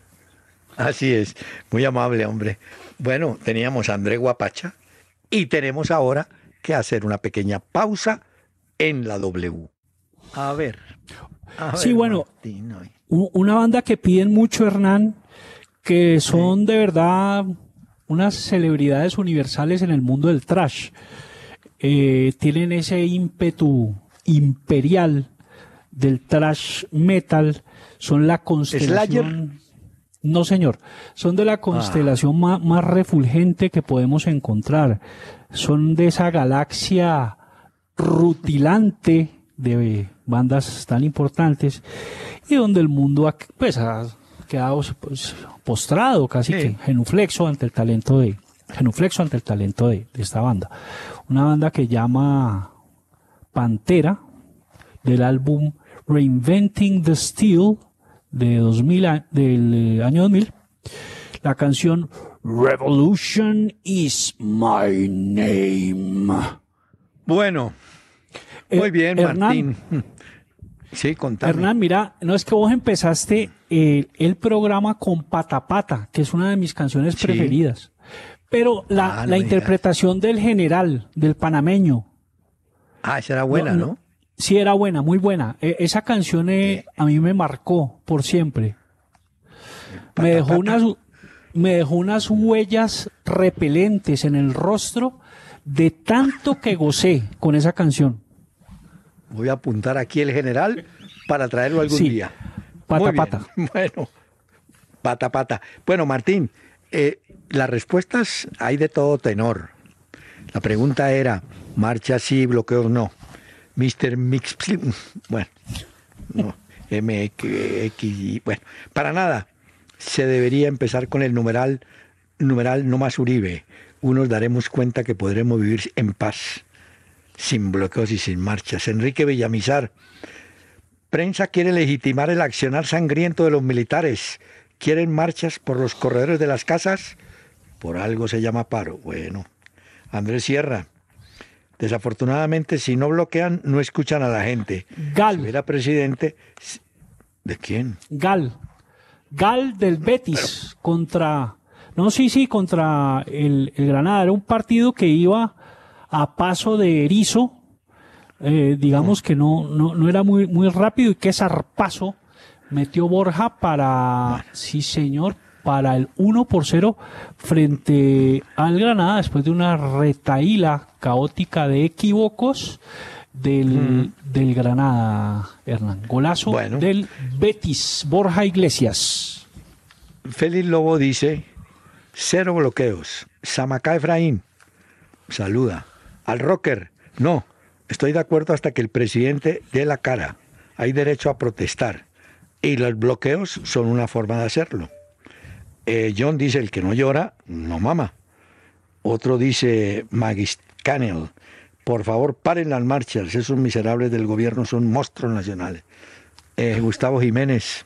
Así es, muy amable, hombre. Bueno, teníamos a Andrés Guapacha y tenemos ahora que hacer una pequeña pausa en la W. A ver. A sí, ver, bueno, Martín, una banda que piden mucho, Hernán, que son sí. de verdad unas celebridades universales en el mundo del thrash. Eh, tienen ese ímpetu imperial del thrash metal, son la constelación... ¿Slayer? No, señor, son de la constelación ah. más, más refulgente que podemos encontrar. Son de esa galaxia rutilante de bandas tan importantes y donde el mundo ha, pues, ha quedado pues, postrado, casi sí. que genuflexo ante el talento de genuflexo ante el talento de, de esta banda. Una banda que llama Pantera, del álbum Reinventing the Steel de dos mil, del año dos mil, la canción Revolution is my name. Bueno, muy bien, Hernán, Martín. Sí, contame. Hernán, mira, no es que vos empezaste el, el programa con Pata Pata, que es una de mis canciones sí. preferidas, pero la, ah, no la interpretación del general, del panameño. Ah, esa era buena, ¿no? ¿no? Sí, era buena, muy buena. E- esa canción eh, a mí me marcó por siempre. Me dejó unas, me dejó unas huellas repelentes en el rostro de tanto que gocé con esa canción. Voy a apuntar aquí el general para traerlo algún sí. día. Pata Pata. Bueno, Pata Pata. Bueno, Martín, eh, las respuestas hay de todo tenor. La pregunta era, marcha sí, bloqueos no. mister Mix, bueno, no, M X, bueno, para nada. Se debería empezar con el numeral, numeral no más Uribe. Unos daremos cuenta que podremos vivir en paz. sin bloqueos y sin marchas. Enrique Villamizar, prensa quiere legitimar el accionar sangriento de los militares. ¿Quieren marchas por los corredores de las casas? Por algo se llama paro. Bueno. Andrés Sierra, desafortunadamente si no bloquean, no escuchan a la gente. Gal. Si hubiera presidente... ¿De quién? Gal. Gal del Betis contra... No, sí, sí, contra el, el Granada. Era un partido que iba a paso de erizo. Eh, digamos que no, no, no era muy, muy rápido y qué zarpazo metió Borja para, bueno. sí señor, para el uno por cero frente al Granada después de una retaíla caótica de equívocos del, mm. del Granada, Hernán. Golazo bueno. del Betis, Borja Iglesias. Félix Lobo dice, cero bloqueos. Samacá Efraín, saluda. Al Rocker, no, estoy de acuerdo hasta que el presidente dé la cara. Hay derecho a protestar. Y los bloqueos son una forma de hacerlo. Eh, John dice, el que no llora, no mama. Otro dice, Magis Canel, por favor paren las marchas, esos miserables del gobierno son monstruos nacionales. Eh, Gustavo Jiménez,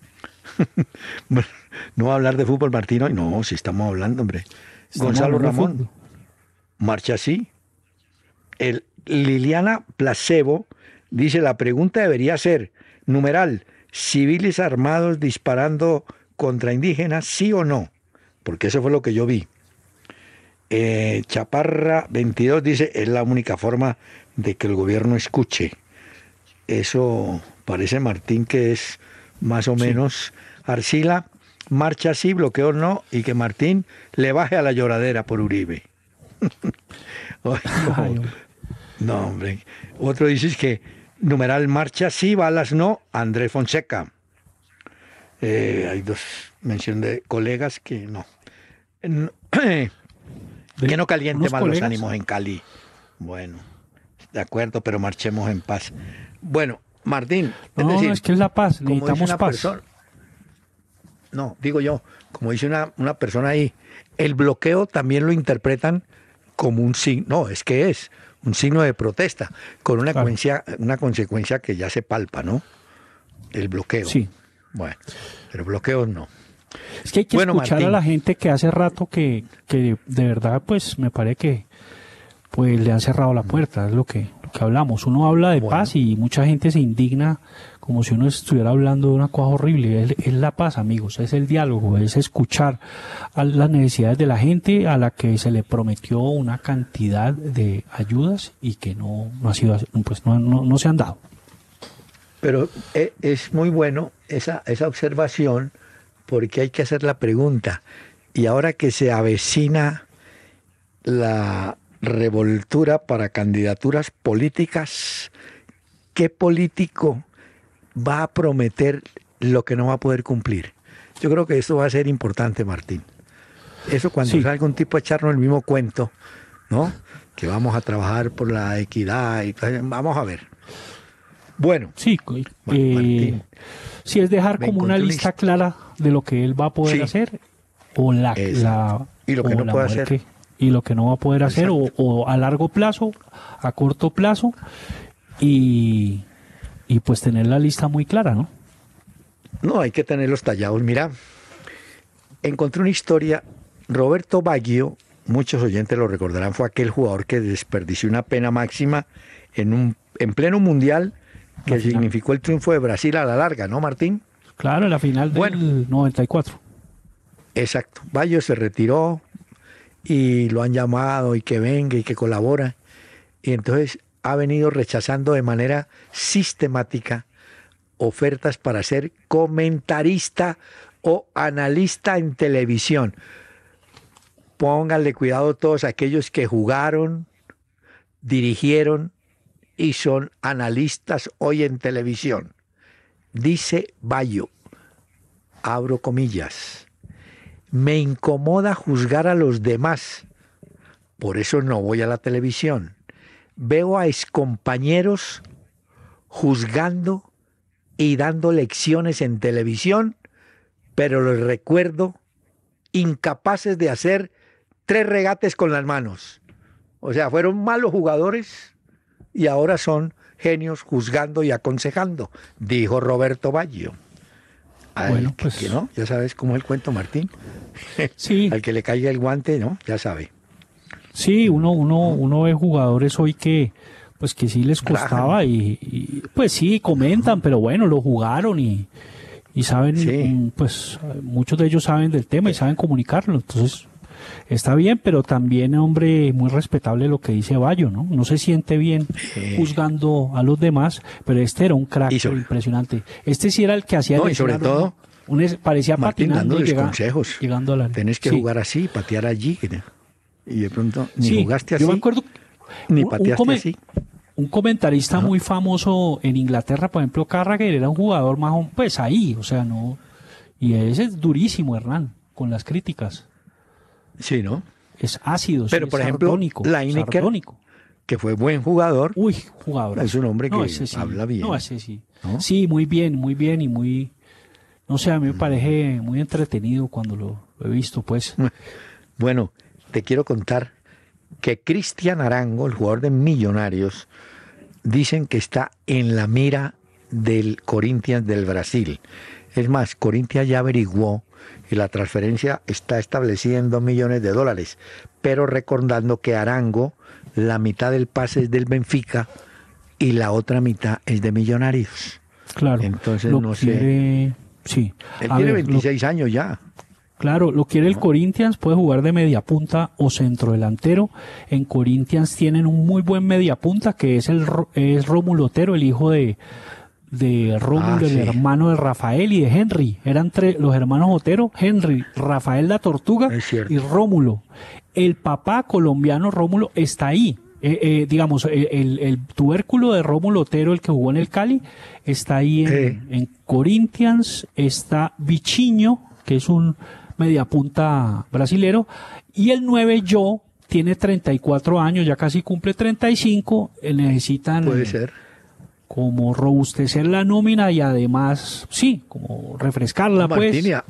no va a hablar de fútbol Martino, no, si estamos hablando, hombre. Estamos Gonzalo Ramón, marcha sí. El, Liliana Placebo dice, la pregunta debería ser, numeral, civiles armados disparando contra indígenas, sí o no, porque eso fue lo que yo vi. Eh, Chaparra veintidós dice, es la única forma de que el gobierno escuche. Eso parece, Martín, que es más o menos. Sí. Arcila, marcha sí, bloqueo no, y que Martín le baje a la lloradera por Uribe. Ay, no. No, hombre. Otro dice que numeral marcha sí, balas no, Andrés Fonseca. Eh, hay dos menciones de colegas que no. no que no caliente mal los ánimos en Cali. Bueno, de acuerdo, pero marchemos en paz. Bueno, Martín, es no, decir, no, es que es la paz, necesitamos paz. Persona, no, digo yo, como dice una, una persona ahí, el bloqueo también lo interpretan como un signo, no, es que es un signo de protesta, con una, claro. consecuencia, una consecuencia que ya se palpa, ¿no? El bloqueo. Sí. Bueno, pero bloqueos no. Es que hay que bueno, escuchar Martín. a la gente que hace rato que, que de verdad, pues, me parece que pues le han cerrado la puerta, es lo que, lo que hablamos. Uno habla de bueno. paz y mucha gente se indigna como si uno estuviera hablando de una cosa horrible. Es, es la paz, amigos, es el diálogo, es escuchar a las necesidades de la gente a la que se le prometió una cantidad de ayudas y que no, no ha sido, pues no, no, no se han dado. Pero es muy bueno esa, esa observación, porque hay que hacer la pregunta, y ahora que se avecina la revoltura para candidaturas políticas, ¿qué político va a prometer lo que no va a poder cumplir? Yo creo que eso va a ser importante, Martín. Eso cuando sí. salga un tipo a echarnos el mismo cuento, ¿no? Que vamos a trabajar por la equidad, y vamos a ver. Bueno, sí, eh, si es dejar como una lista list... clara de lo que él va a poder sí. hacer o la, la y lo que no puede hacer que, y lo que no va a poder hacer o, o a largo plazo, a corto plazo y, y pues tener la lista muy clara, ¿no? No, hay que tenerlos tallados. Mira, encontré una historia. Roberto Baggio, muchos oyentes lo recordarán, fue aquel jugador que desperdició una pena máxima en un en pleno mundial que significó el triunfo de Brasil a la larga, ¿no, Martín? Claro, en la final del bueno, noventa y cuatro. Exacto. Baggio se retiró y lo han llamado y que venga y que colabora. Y entonces ha venido rechazando de manera sistemática ofertas para ser comentarista o analista en televisión. Pónganle cuidado todos aquellos que jugaron, dirigieron y son analistas hoy en televisión. Dice Baggio, abro comillas, me incomoda juzgar a los demás, por eso no voy a la televisión. Veo a excompañeros juzgando y dando lecciones en televisión, pero los recuerdo incapaces de hacer tres regates con las manos. O sea, fueron malos jugadores, y ahora son genios juzgando y aconsejando, dijo Roberto Baggio. Al Bueno, que- pues- que no, ya sabes cómo es el cuento, Martín. Sí, Al que le caiga el guante, ¿no? Ya sabe. sí, uno, uno, uno ve jugadores hoy que, pues que sí les costaba Rajan. y, y, pues sí, comentan, pero bueno, lo jugaron y, y saben, Sí. mm, pues muchos de ellos saben del tema y saben comunicarlo, entonces está bien, pero también, hombre, muy respetable lo que dice Bayo, ¿no? No se siente bien Eh. juzgando a los demás, pero este era un crack Y sobre- impresionante. Este sí era el que hacía No, el y sobre escenario, todo, un es- parecía Martín, patinando y dándoles llega- consejos. llegando a la Tenés que Sí. jugar así, patear allí. Y de pronto ni Sí, jugaste así, yo me acuerdo ni un- un pateaste come- así. Un comentarista muy famoso en Inglaterra, por ejemplo, Carragher, era un jugador más, o- pues ahí, o sea, no. Y ese es durísimo, Hernán, con las críticas. Sí, ¿no? Es ácido, sí, Pero, es por ejemplo, sardónico, Lineker, sardónico. Que fue buen jugador. Uy, jugador. Es un hombre que ese sí, habla bien. No, ese sí. ¿No? Sí, muy bien, muy bien y muy. No sé, a mí me parece muy entretenido cuando lo, lo he visto, pues. Bueno, te quiero contar que Cristian Arango, el jugador de Millonarios, dicen que está en la mira del Corinthians del Brasil. Es más, Corinthians ya averiguó y la transferencia está establecida en dos millones de dólares, pero recordando que Arango, la mitad del pase es del Benfica y la otra mitad es de Millonarios. Claro. Entonces, lo no sé. quiere- Sí. Él A tiene ver, lo- veintiséis años ya. Claro, lo quiere el Corinthians, puede jugar de mediapunta o centrodelantero. En Corinthians tienen un muy buen mediapunta que es el Ro- es Rómulo Otero, el hijo de, de Rómulo, Ah, el sí. hermano de Rafael y de Henry. Eran tres los hermanos Otero, Henry, Rafael la Tortuga Es cierto. y Rómulo. El papá colombiano Rómulo está ahí. Eh, eh, digamos, el, el- el tubérculo de Rómulo Otero, el que jugó en el Cali, está ahí en, Eh. en Corinthians. Está Vichiño, que es un mediapunta brasilero, y el nueve Yo tiene treinta y cuatro años, ya casi cumple treinta y cinco, eh, necesitan Puede eh, ser. como robustecer la nómina y además, sí, como refrescarla, Martín, pues. y, a-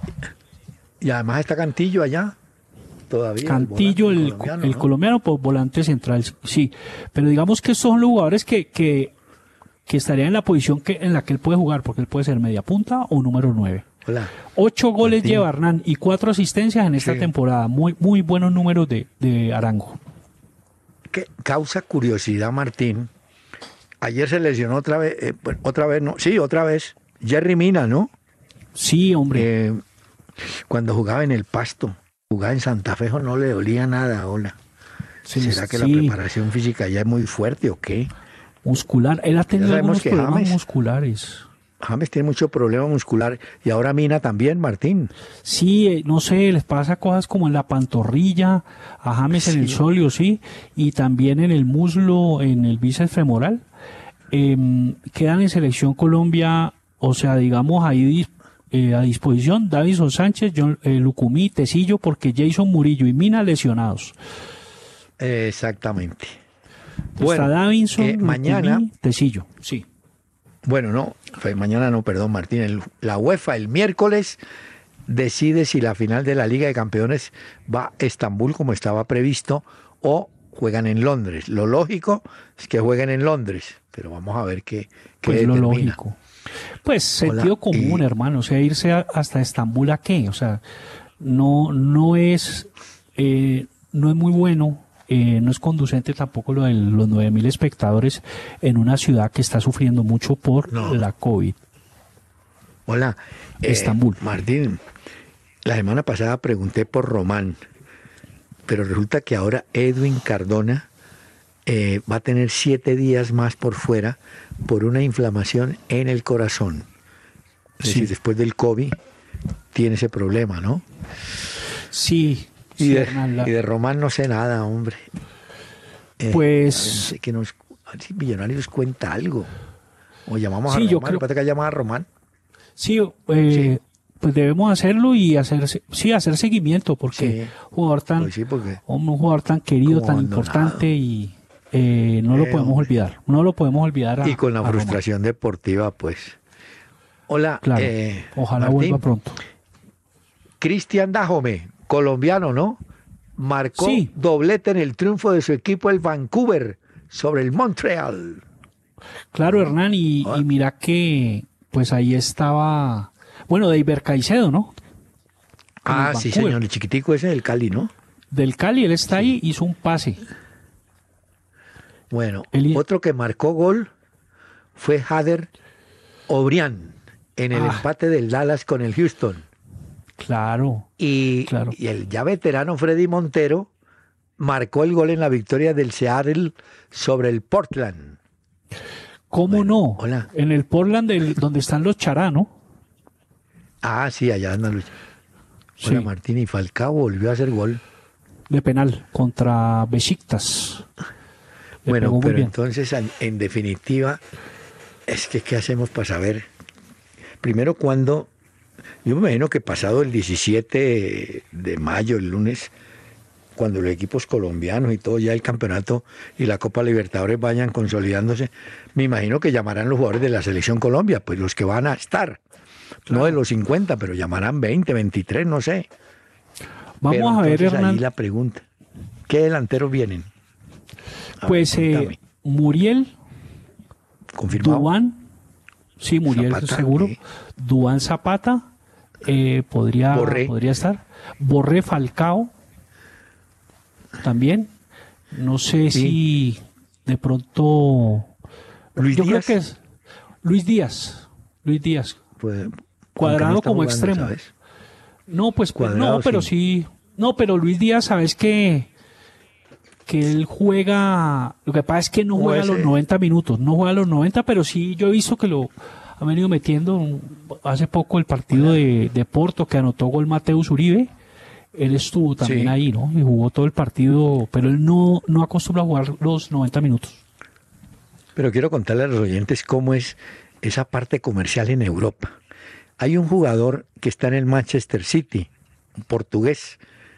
y además está Cantillo allá. Todavía. Cantillo, el, volante colombiano, el ¿no? colombiano, pues volante central, sí, pero digamos que son los jugadores que, que, que estarían en la posición que, en la que él puede jugar, porque él puede ser media punta o número nueve. Hola. Ocho goles Martín. lleva Hernán y cuatro asistencias en esta Sí. temporada. Muy, muy buenos números de, de Arango. Que causa curiosidad, Martín. Ayer se lesionó otra vez, eh, bueno, otra vez, no, sí, otra vez, Jerry Mina, ¿no? Sí, hombre. Eh, cuando jugaba en el Pasto, jugaba en Santa Fe, no le dolía nada, hola. Sí, ¿Será que la sí, preparación física ya es muy fuerte o qué? muscular. Él ha tenido sabemos algunos que problemas James- musculares. James tiene mucho problema muscular y ahora Mina también, Martín. Sí, eh, no sé, les pasa cosas como en la pantorrilla, a James en el Sí. sóleo, sí, y también en el muslo, en el bíceps femoral. Em, quedan en Selección Colombia, o sea, digamos ahí dis- eh, a disposición Davison Sánchez, John, eh, Lucumí, Tecillo, porque Jason Murillo y Mina lesionados. Exactamente. Está Davinson, eh, Lucumí, mañana, Tecillo, sí. bueno, no, fue mañana no, perdón, Martín. el- la UEFA el miércoles decide si la final de la Liga de Campeones va a Estambul como estaba previsto o juegan en Londres. Lo lógico es que jueguen en Londres, pero vamos a ver qué, qué Pues lo determina. lógico. Pues Hola, sentido común, y- hermano. O sea, irse a- hasta Estambul a qué. O sea, no, no es, eh, no es muy bueno, eh, no es conducente tampoco lo de los nueve mil espectadores en una ciudad que está sufriendo mucho por No. la COVID. Hola, eh, Estambul. Martín, la semana pasada pregunté por Román, pero resulta que ahora Edwin Cardona eh, va a tener siete días más por fuera por una inflamación en el corazón. Es Sí. decir, después del COVID tiene ese problema, ¿no? Sí, Y, sí, de, Hernán, la- y de Román no sé nada, hombre. Eh, Pues- a ver, no sé que nos, a ver si Millonarios cuenta algo. O llamamos a Sí, yo Román, creo- ¿pasa que llamar a Román? sí, eh, pues debemos hacerlo y hacer, sí, hacer seguimiento porque Sí. jugador tan, Pues sí, porque... un jugador tan querido, Como tan abandonado. importante y eh, no lo Eh, podemos hombre. olvidar, no lo podemos olvidar. A, Y con la a Román. frustración deportiva, pues. Hola, Claro, eh, ojalá Martín. vuelva pronto. Cristian Dajome, colombiano, ¿no? Marcó Sí. doblete en el triunfo de su equipo, el Vancouver, sobre el Montreal. Claro, Hernán, y, Ah. y mira que pues ahí estaba, bueno, Deiber Caicedo, ¿no? Con Ah, el sí, Vancouver. señor, el chiquitico ese del Cali, ¿no? Del Cali, él está ahí, hizo un pase. Bueno, Él- otro que marcó gol fue Jader O'Brien en el Ah. empate del Dallas con el Houston. Claro, Y, Claro. y el ya veterano Freddy Montero marcó el gol en la victoria del Seattle sobre el Portland. ¿cómo Bueno, no? hola. En el Portland del- donde están los Chará, ¿no? Ah, sí, allá andan los... Hola, Sí. Martín, y Falcao volvió a hacer gol. De penal contra Besiktas. Le Bueno, pegó muy pero bien. entonces, en, en definitiva, es que ¿qué hacemos para saber? Primero, cuando, yo me imagino que pasado el diecisiete de mayo, el lunes, cuando los equipos colombianos y todo ya el campeonato y la Copa Libertadores vayan consolidándose, me imagino que llamarán los jugadores de la Selección Colombia, pues los que van a estar. No de los cincuenta, pero llamarán veinte, veintitrés, no sé. Vamos Pero a ver, entonces Hernán. ahí la pregunta, ¿qué delanteros vienen? A Pues ver, eh, contame. Muriel, ¿Confirmado? Duan, sí, Muriel Zapata, seguro. sí. Duan Zapata, eh, podría, Borré. podría estar. Borré Falcao, también. No sé si de pronto. Luis Yo Díaz. creo que es Luis Díaz. Luis Díaz. Pues, Cuadrado aunque no está como jugando, extremo. ¿sabes? No, pues Cuadrado, no, pero sí. sí. No, pero Luis Díaz, sabes que que él juega. Lo que pasa es que no ¿Cómo juega es, los eh? noventa minutos, no juega los noventa, pero sí yo he visto que lo ha venido metiendo. Hace poco el partido de, de Porto que anotó gol Mateus Uribe. Él estuvo también Sí. ahí, ¿no? Y jugó todo el partido, pero él no, no acostumbra a jugar los noventa minutos. Pero quiero contarle a los oyentes cómo es esa parte comercial en Europa. Hay un jugador que está en el Manchester City, un portugués,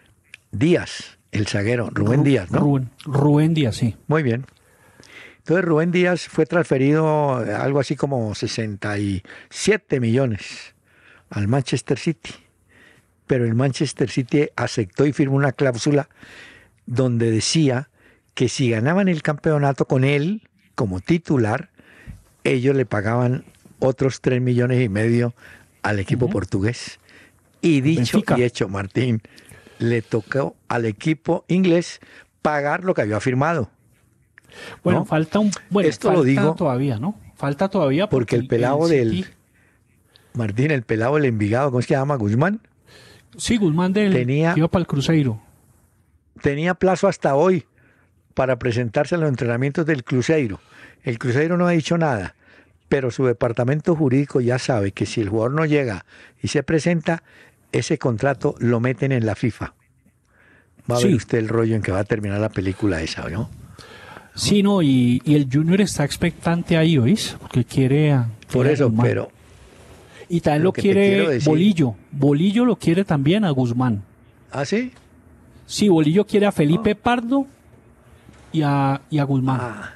Díaz, el zaguero, Rubén Ru- Díaz, ¿no? Rubén, Rubén Díaz, sí. Muy bien. Entonces Rubén Díaz fue transferido eh, algo así como sesenta y siete millones al Manchester City. Pero el Manchester City aceptó y firmó una cláusula donde decía que si ganaban el campeonato con él como titular, ellos le pagaban otros tres millones y medio al equipo Ujú. portugués. Y dicho Benfica. y hecho, Martín, le tocó al equipo inglés pagar lo que había firmado. Bueno, ¿no? falta un. Bueno, Esto lo falta digo todavía, ¿no? Falta todavía porque el pelado del- City- Martín, el pelado del Envigado, ¿cómo es que se llama? Guzmán, Sí, Guzmán del Tenía- que iba para el Cruzeiro. tenía plazo hasta hoy para presentarse a los entrenamientos del Cruzeiro. El Cruzeiro no ha dicho nada, pero su departamento jurídico ya sabe que si el jugador no llega y se presenta, ese contrato lo meten en la FIFA. Va a Sí. ver usted el rollo en que va a terminar la película esa, ¿no? Sí, no, y, y el Junior está expectante ahí, ¿oís? Porque quiere. a- Por quiere a eso, Guzmán. pero Y también lo lo que te quiero quiere decir- Bolillo. Bolillo lo quiere también a Guzmán. ¿ah, sí? Sí, Bolillo quiere a Felipe Pardo y a, y a Guzmán. Ah.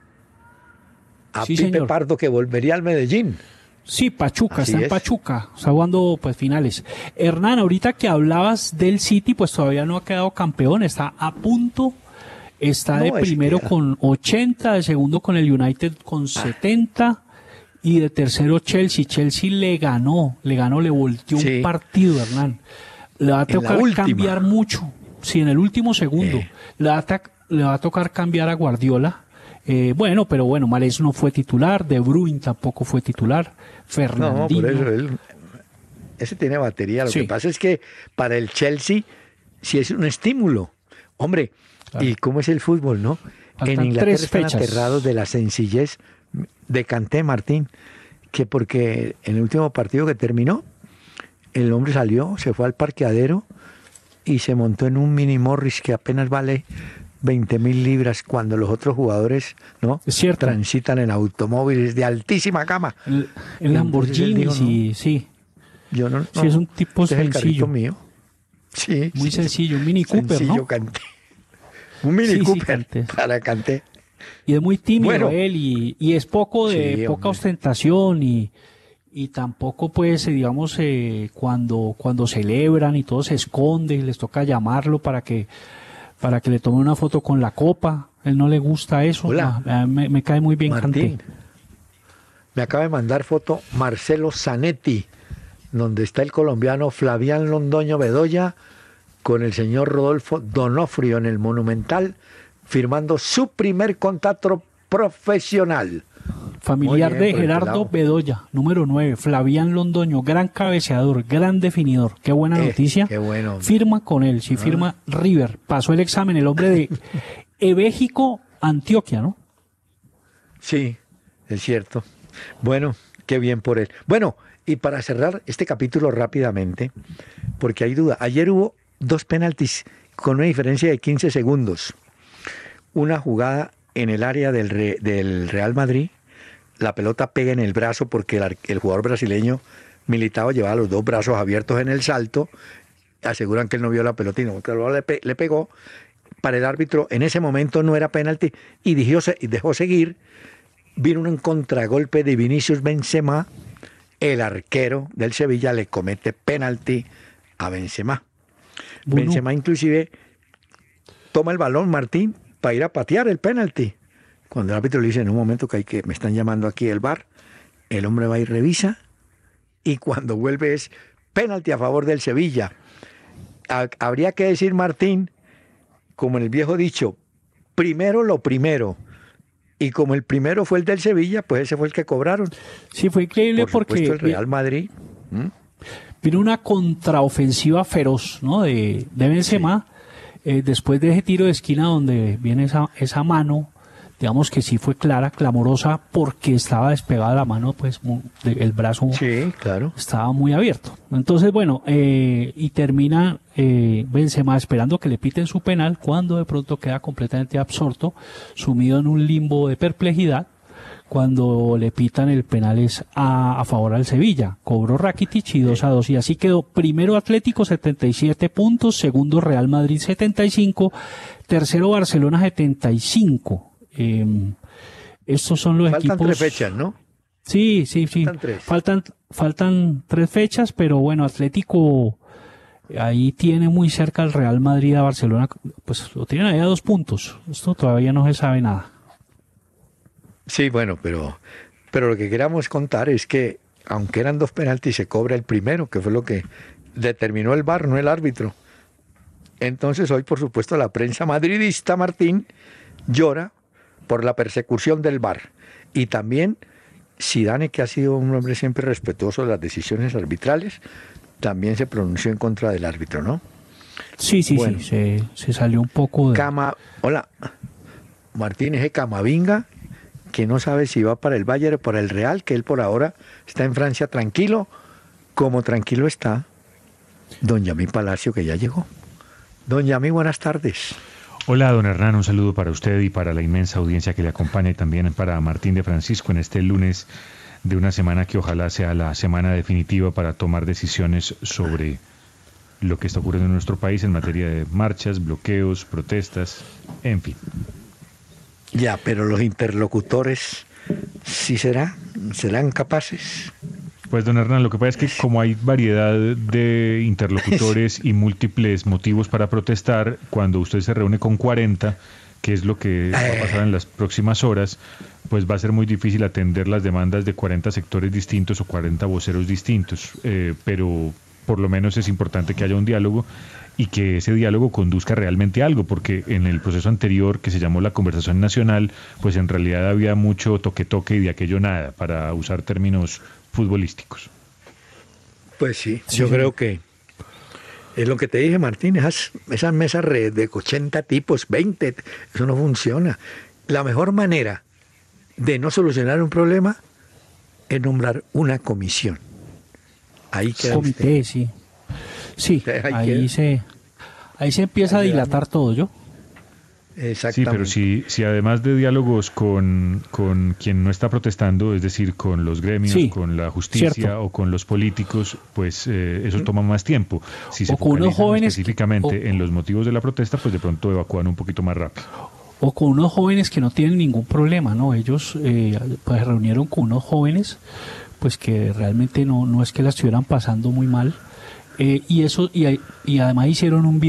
A Sí, Pipe señor. Pardo que volvería al Medellín. Sí, Pachuca, Así está en es. Pachuca, está jugando pues finales. Hernán, ahorita que hablabas del City, pues todavía no ha quedado campeón, está a punto, está No, de es primero que- con ochenta, de segundo con el United con setenta y de tercero Chelsea. Chelsea le ganó, le ganó, le volteó Sí. un partido, Hernán. Le va a En la tocar última. cambiar mucho, sí, en el último segundo. Eh. Le, va a ta- le va a tocar cambiar a Guardiola. Eh, bueno, pero bueno, Mahrez no fue titular, De Bruyne tampoco fue titular, No, Fernandinho. por eso él, ese tiene batería. Lo Sí. que pasa es que para el Chelsea sí es un estímulo. Hombre, Claro. ¿y cómo es el fútbol, no? Faltan en Inglaterra tres están fechas. aterrados de la sencillez de Kanté, Martín, que porque en el último partido que terminó, el hombre salió, se fue al parqueadero y se montó en un mini Morris que apenas vale veinte mil libras cuando los otros jugadores, ¿no? Es cierto. Transitan en automóviles de altísima gama. El, el Y entonces él Lamborghini, dijo, sí, sí, Yo no, Sí, no, es un tipo este es el sencillo. carrito mío. Sí, muy sí, sencillo, un Mini Cooper, sencillo, ¿no? Kanté. Un Mini Sí, sí, Cooper Kanté. para Kanté. Y es muy tímido Bueno. él y, y es poco de Sí, poca hombre. ostentación y, y tampoco pues eh, digamos eh, cuando cuando celebran y todo se esconde y les toca llamarlo para que para que le tome una foto con la copa. Él no le gusta eso. Hola. No, me, me cae muy bien Martín, Kanté. me acaba de mandar foto Marcelo Zanetti, donde está el colombiano Flavián Londoño Bedoya con el señor Rodolfo Donofrio en el Monumental, firmando su primer contrato profesional. Familiar Muy bien, de por el Gerardo pelado. Bedoya, número nueve, Flavián Londoño, gran cabeceador, gran definidor. Qué buena Eh, noticia. qué bueno. Firma con él, sí, firma River. Pasó el examen el hombre de Ebéjico, Antioquia, ¿no? Sí, es cierto. Bueno, qué bien por él. Bueno, y para cerrar este capítulo rápidamente, porque hay duda. Ayer hubo dos penaltis con una diferencia de quince segundos. Una jugada en el área del, Re- del Real Madrid, la pelota pega en el brazo porque el, ar- el jugador brasileño Militao llevaba los dos brazos abiertos en el salto, aseguran que él no vio la pelota y no, que le, pe- le pegó. Para el árbitro en ese momento no era penalti y dejó, y dejó seguir. Vino un contragolpe de Vinicius Benzema, el arquero del Sevilla le comete penalti a Benzema. Bueno. Benzema inclusive toma el balón, Martín, para ir a patear el penalti. Cuando el árbitro le dice en un momento que hay que me están llamando aquí el V A R, el hombre va y revisa y cuando vuelve es penalti a favor del Sevilla. Ha- Habría que decir, Martín, como en el viejo dicho, primero lo primero. Y como el primero fue el del Sevilla, pues ese fue el que cobraron. Sí, fue increíble Por porque supuesto, el Real Madrid. ¿Mm? vino una contraofensiva feroz, ¿no? De, de Benzema, eh, después de ese tiro de esquina donde viene esa, esa mano, digamos que sí fue clara, clamorosa, porque estaba despegada la mano, pues mu- de- el brazo Sí, claro. estaba muy abierto. Entonces, bueno, eh, y termina eh, Benzema esperando que le piten su penal, cuando de pronto queda completamente absorto, sumido en un limbo de perplejidad. Cuando le pitan el penal es a, a favor al Sevilla. Cobró Rakitic y dos a dos. Y así quedó primero Atlético setenta y siete puntos, segundo Real Madrid setenta y cinco, tercero Barcelona setenta y cinco. Eh, estos son los Faltan equipos. tres fechas, ¿no? Sí, sí, sí. Faltan tres. Faltan, faltan tres fechas, pero bueno, Atlético ahí tiene muy cerca al Real Madrid a Barcelona, pues lo tienen ahí a dos puntos. Esto todavía no se sabe nada. Sí, bueno, pero, pero lo que queramos contar es que, aunque eran dos penaltis, se cobra el primero, que fue lo que determinó el V A R, no el árbitro. Entonces, hoy, por supuesto, la prensa madridista, Martín, llora por la persecución del V A R. Y también Zidane, que ha sido un hombre siempre respetuoso de las decisiones arbitrales, también se pronunció en contra del árbitro, ¿no? Sí, sí, Bueno. sí, se, se salió un poco de... Cama, hola, Martín, ese Camavinga, que no sabe si va para el Bayern o para el Real, que él por ahora está en Francia tranquilo, como tranquilo está don Yamí Palacio, que ya llegó. Don Yamí, buenas tardes. Hola, don Hernán, un saludo para usted y para la inmensa audiencia que le acompaña y también para Martín de Francisco en este lunes de una semana que ojalá sea la semana definitiva para tomar decisiones sobre lo que está ocurriendo en nuestro país en materia de marchas, bloqueos, protestas, en fin. Ya, pero los interlocutores, ¿sí será? ¿Serán capaces? Pues, don Hernán, lo que pasa es que como hay variedad de interlocutores y múltiples motivos para protestar, cuando usted se reúne con cuarenta, que es lo que va a pasar en las próximas horas, pues va a ser muy difícil atender las demandas de cuarenta sectores distintos o cuarenta voceros distintos, eh, pero por lo menos es importante que haya un diálogo y que ese diálogo conduzca realmente a algo, porque en el proceso anterior, que se llamó la conversación nacional, pues en realidad había mucho toque-toque y de aquello nada, para usar términos futbolísticos. Pues sí, Sí, yo sí. creo que es lo que te dije, Martín, esas, esas mesas re- de ochenta tipos, veinte, eso no funciona. La mejor manera de no solucionar un problema es nombrar una comisión. Ahí queda usted. Comité, sí. Sí, Ahí ahí queda. se, ahí se empieza a Ahí queda. dilatar todo, ¿yo? Sí, Exactamente. pero si, si además de diálogos con, con quien no está protestando, es decir, con los gremios, Sí, con la justicia cierto. o con los políticos, pues eh, eso toma más tiempo. Si se O con unos focalizan jóvenes que- específicamente o- en los motivos de la protesta, pues de pronto evacúan un poquito más rápido. O con unos jóvenes que no tienen ningún problema, ¿no? Ellos eh, pues reunieron con unos jóvenes pues que realmente no, no es que la estuvieran pasando muy mal, eh, y eso y, y además hicieron un video,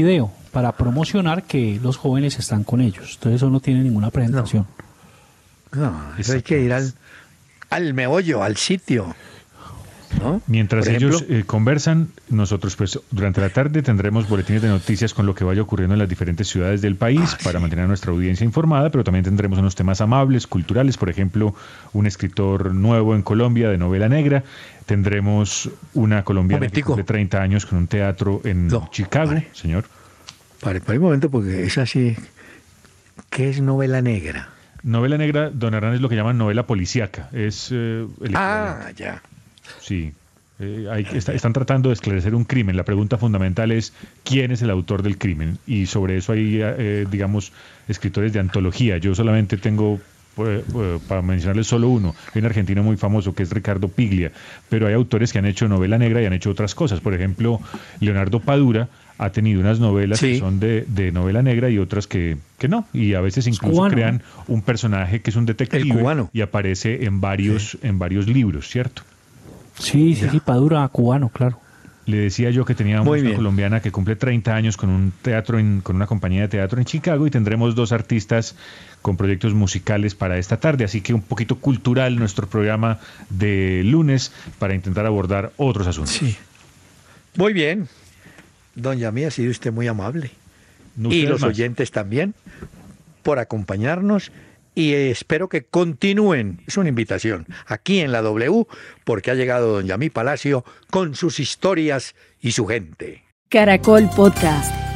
para promocionar que los jóvenes están con ellos. Entonces eso no tiene ninguna presentación. No, no eso hay que ir al, al meollo, al sitio, ¿no? Mientras Por ellos ejemplo, eh, conversan, nosotros pues durante la tarde tendremos boletines de noticias con lo que vaya ocurriendo en las diferentes ciudades del país ah, para sí. mantener a nuestra audiencia informada, pero también tendremos unos temas amables, culturales, por ejemplo, un escritor nuevo en Colombia de novela negra, tendremos una colombiana Momentico. que cumple treinta años con un teatro en No, Chicago, vale. señor. Pare, pare un momento, porque es así. ¿Qué es novela negra? Novela negra, don Hernán, es lo que llaman novela policíaca. Es eh, el Ah, ya. Sí. Eh, hay, está, están tratando de esclarecer un crimen. La pregunta fundamental es quién es el autor del crimen. Y sobre eso hay, eh, digamos, escritores de antología. Yo solamente tengo, eh, eh, para mencionarles solo uno, hay un argentino muy famoso que es Ricardo Piglia. Pero hay autores que han hecho novela negra y han hecho otras cosas. Por ejemplo, Leonardo Padura ha tenido unas novelas Sí. que son de, de novela negra y otras que, que no. Y a veces incluso cubano, crean un personaje que es un detective El cubano. y aparece en varios, en varios libros, ¿cierto? Sí, sí, Ya. sí, Padura, cubano, claro. Le decía yo que teníamos Muy una bien. colombiana que cumple treinta años con un teatro en, con una compañía de teatro en Chicago, y tendremos dos artistas con proyectos musicales para esta tarde, así que un poquito cultural nuestro programa de lunes para intentar abordar otros asuntos. Sí. Muy bien. Don Yamí, ha sido usted muy amable. No, Y ustedes los más. oyentes también, por acompañarnos. Y espero que continúen, es una invitación, aquí en la W, porque ha llegado don Yamí Palacio con sus historias y su gente. Caracol Podcast.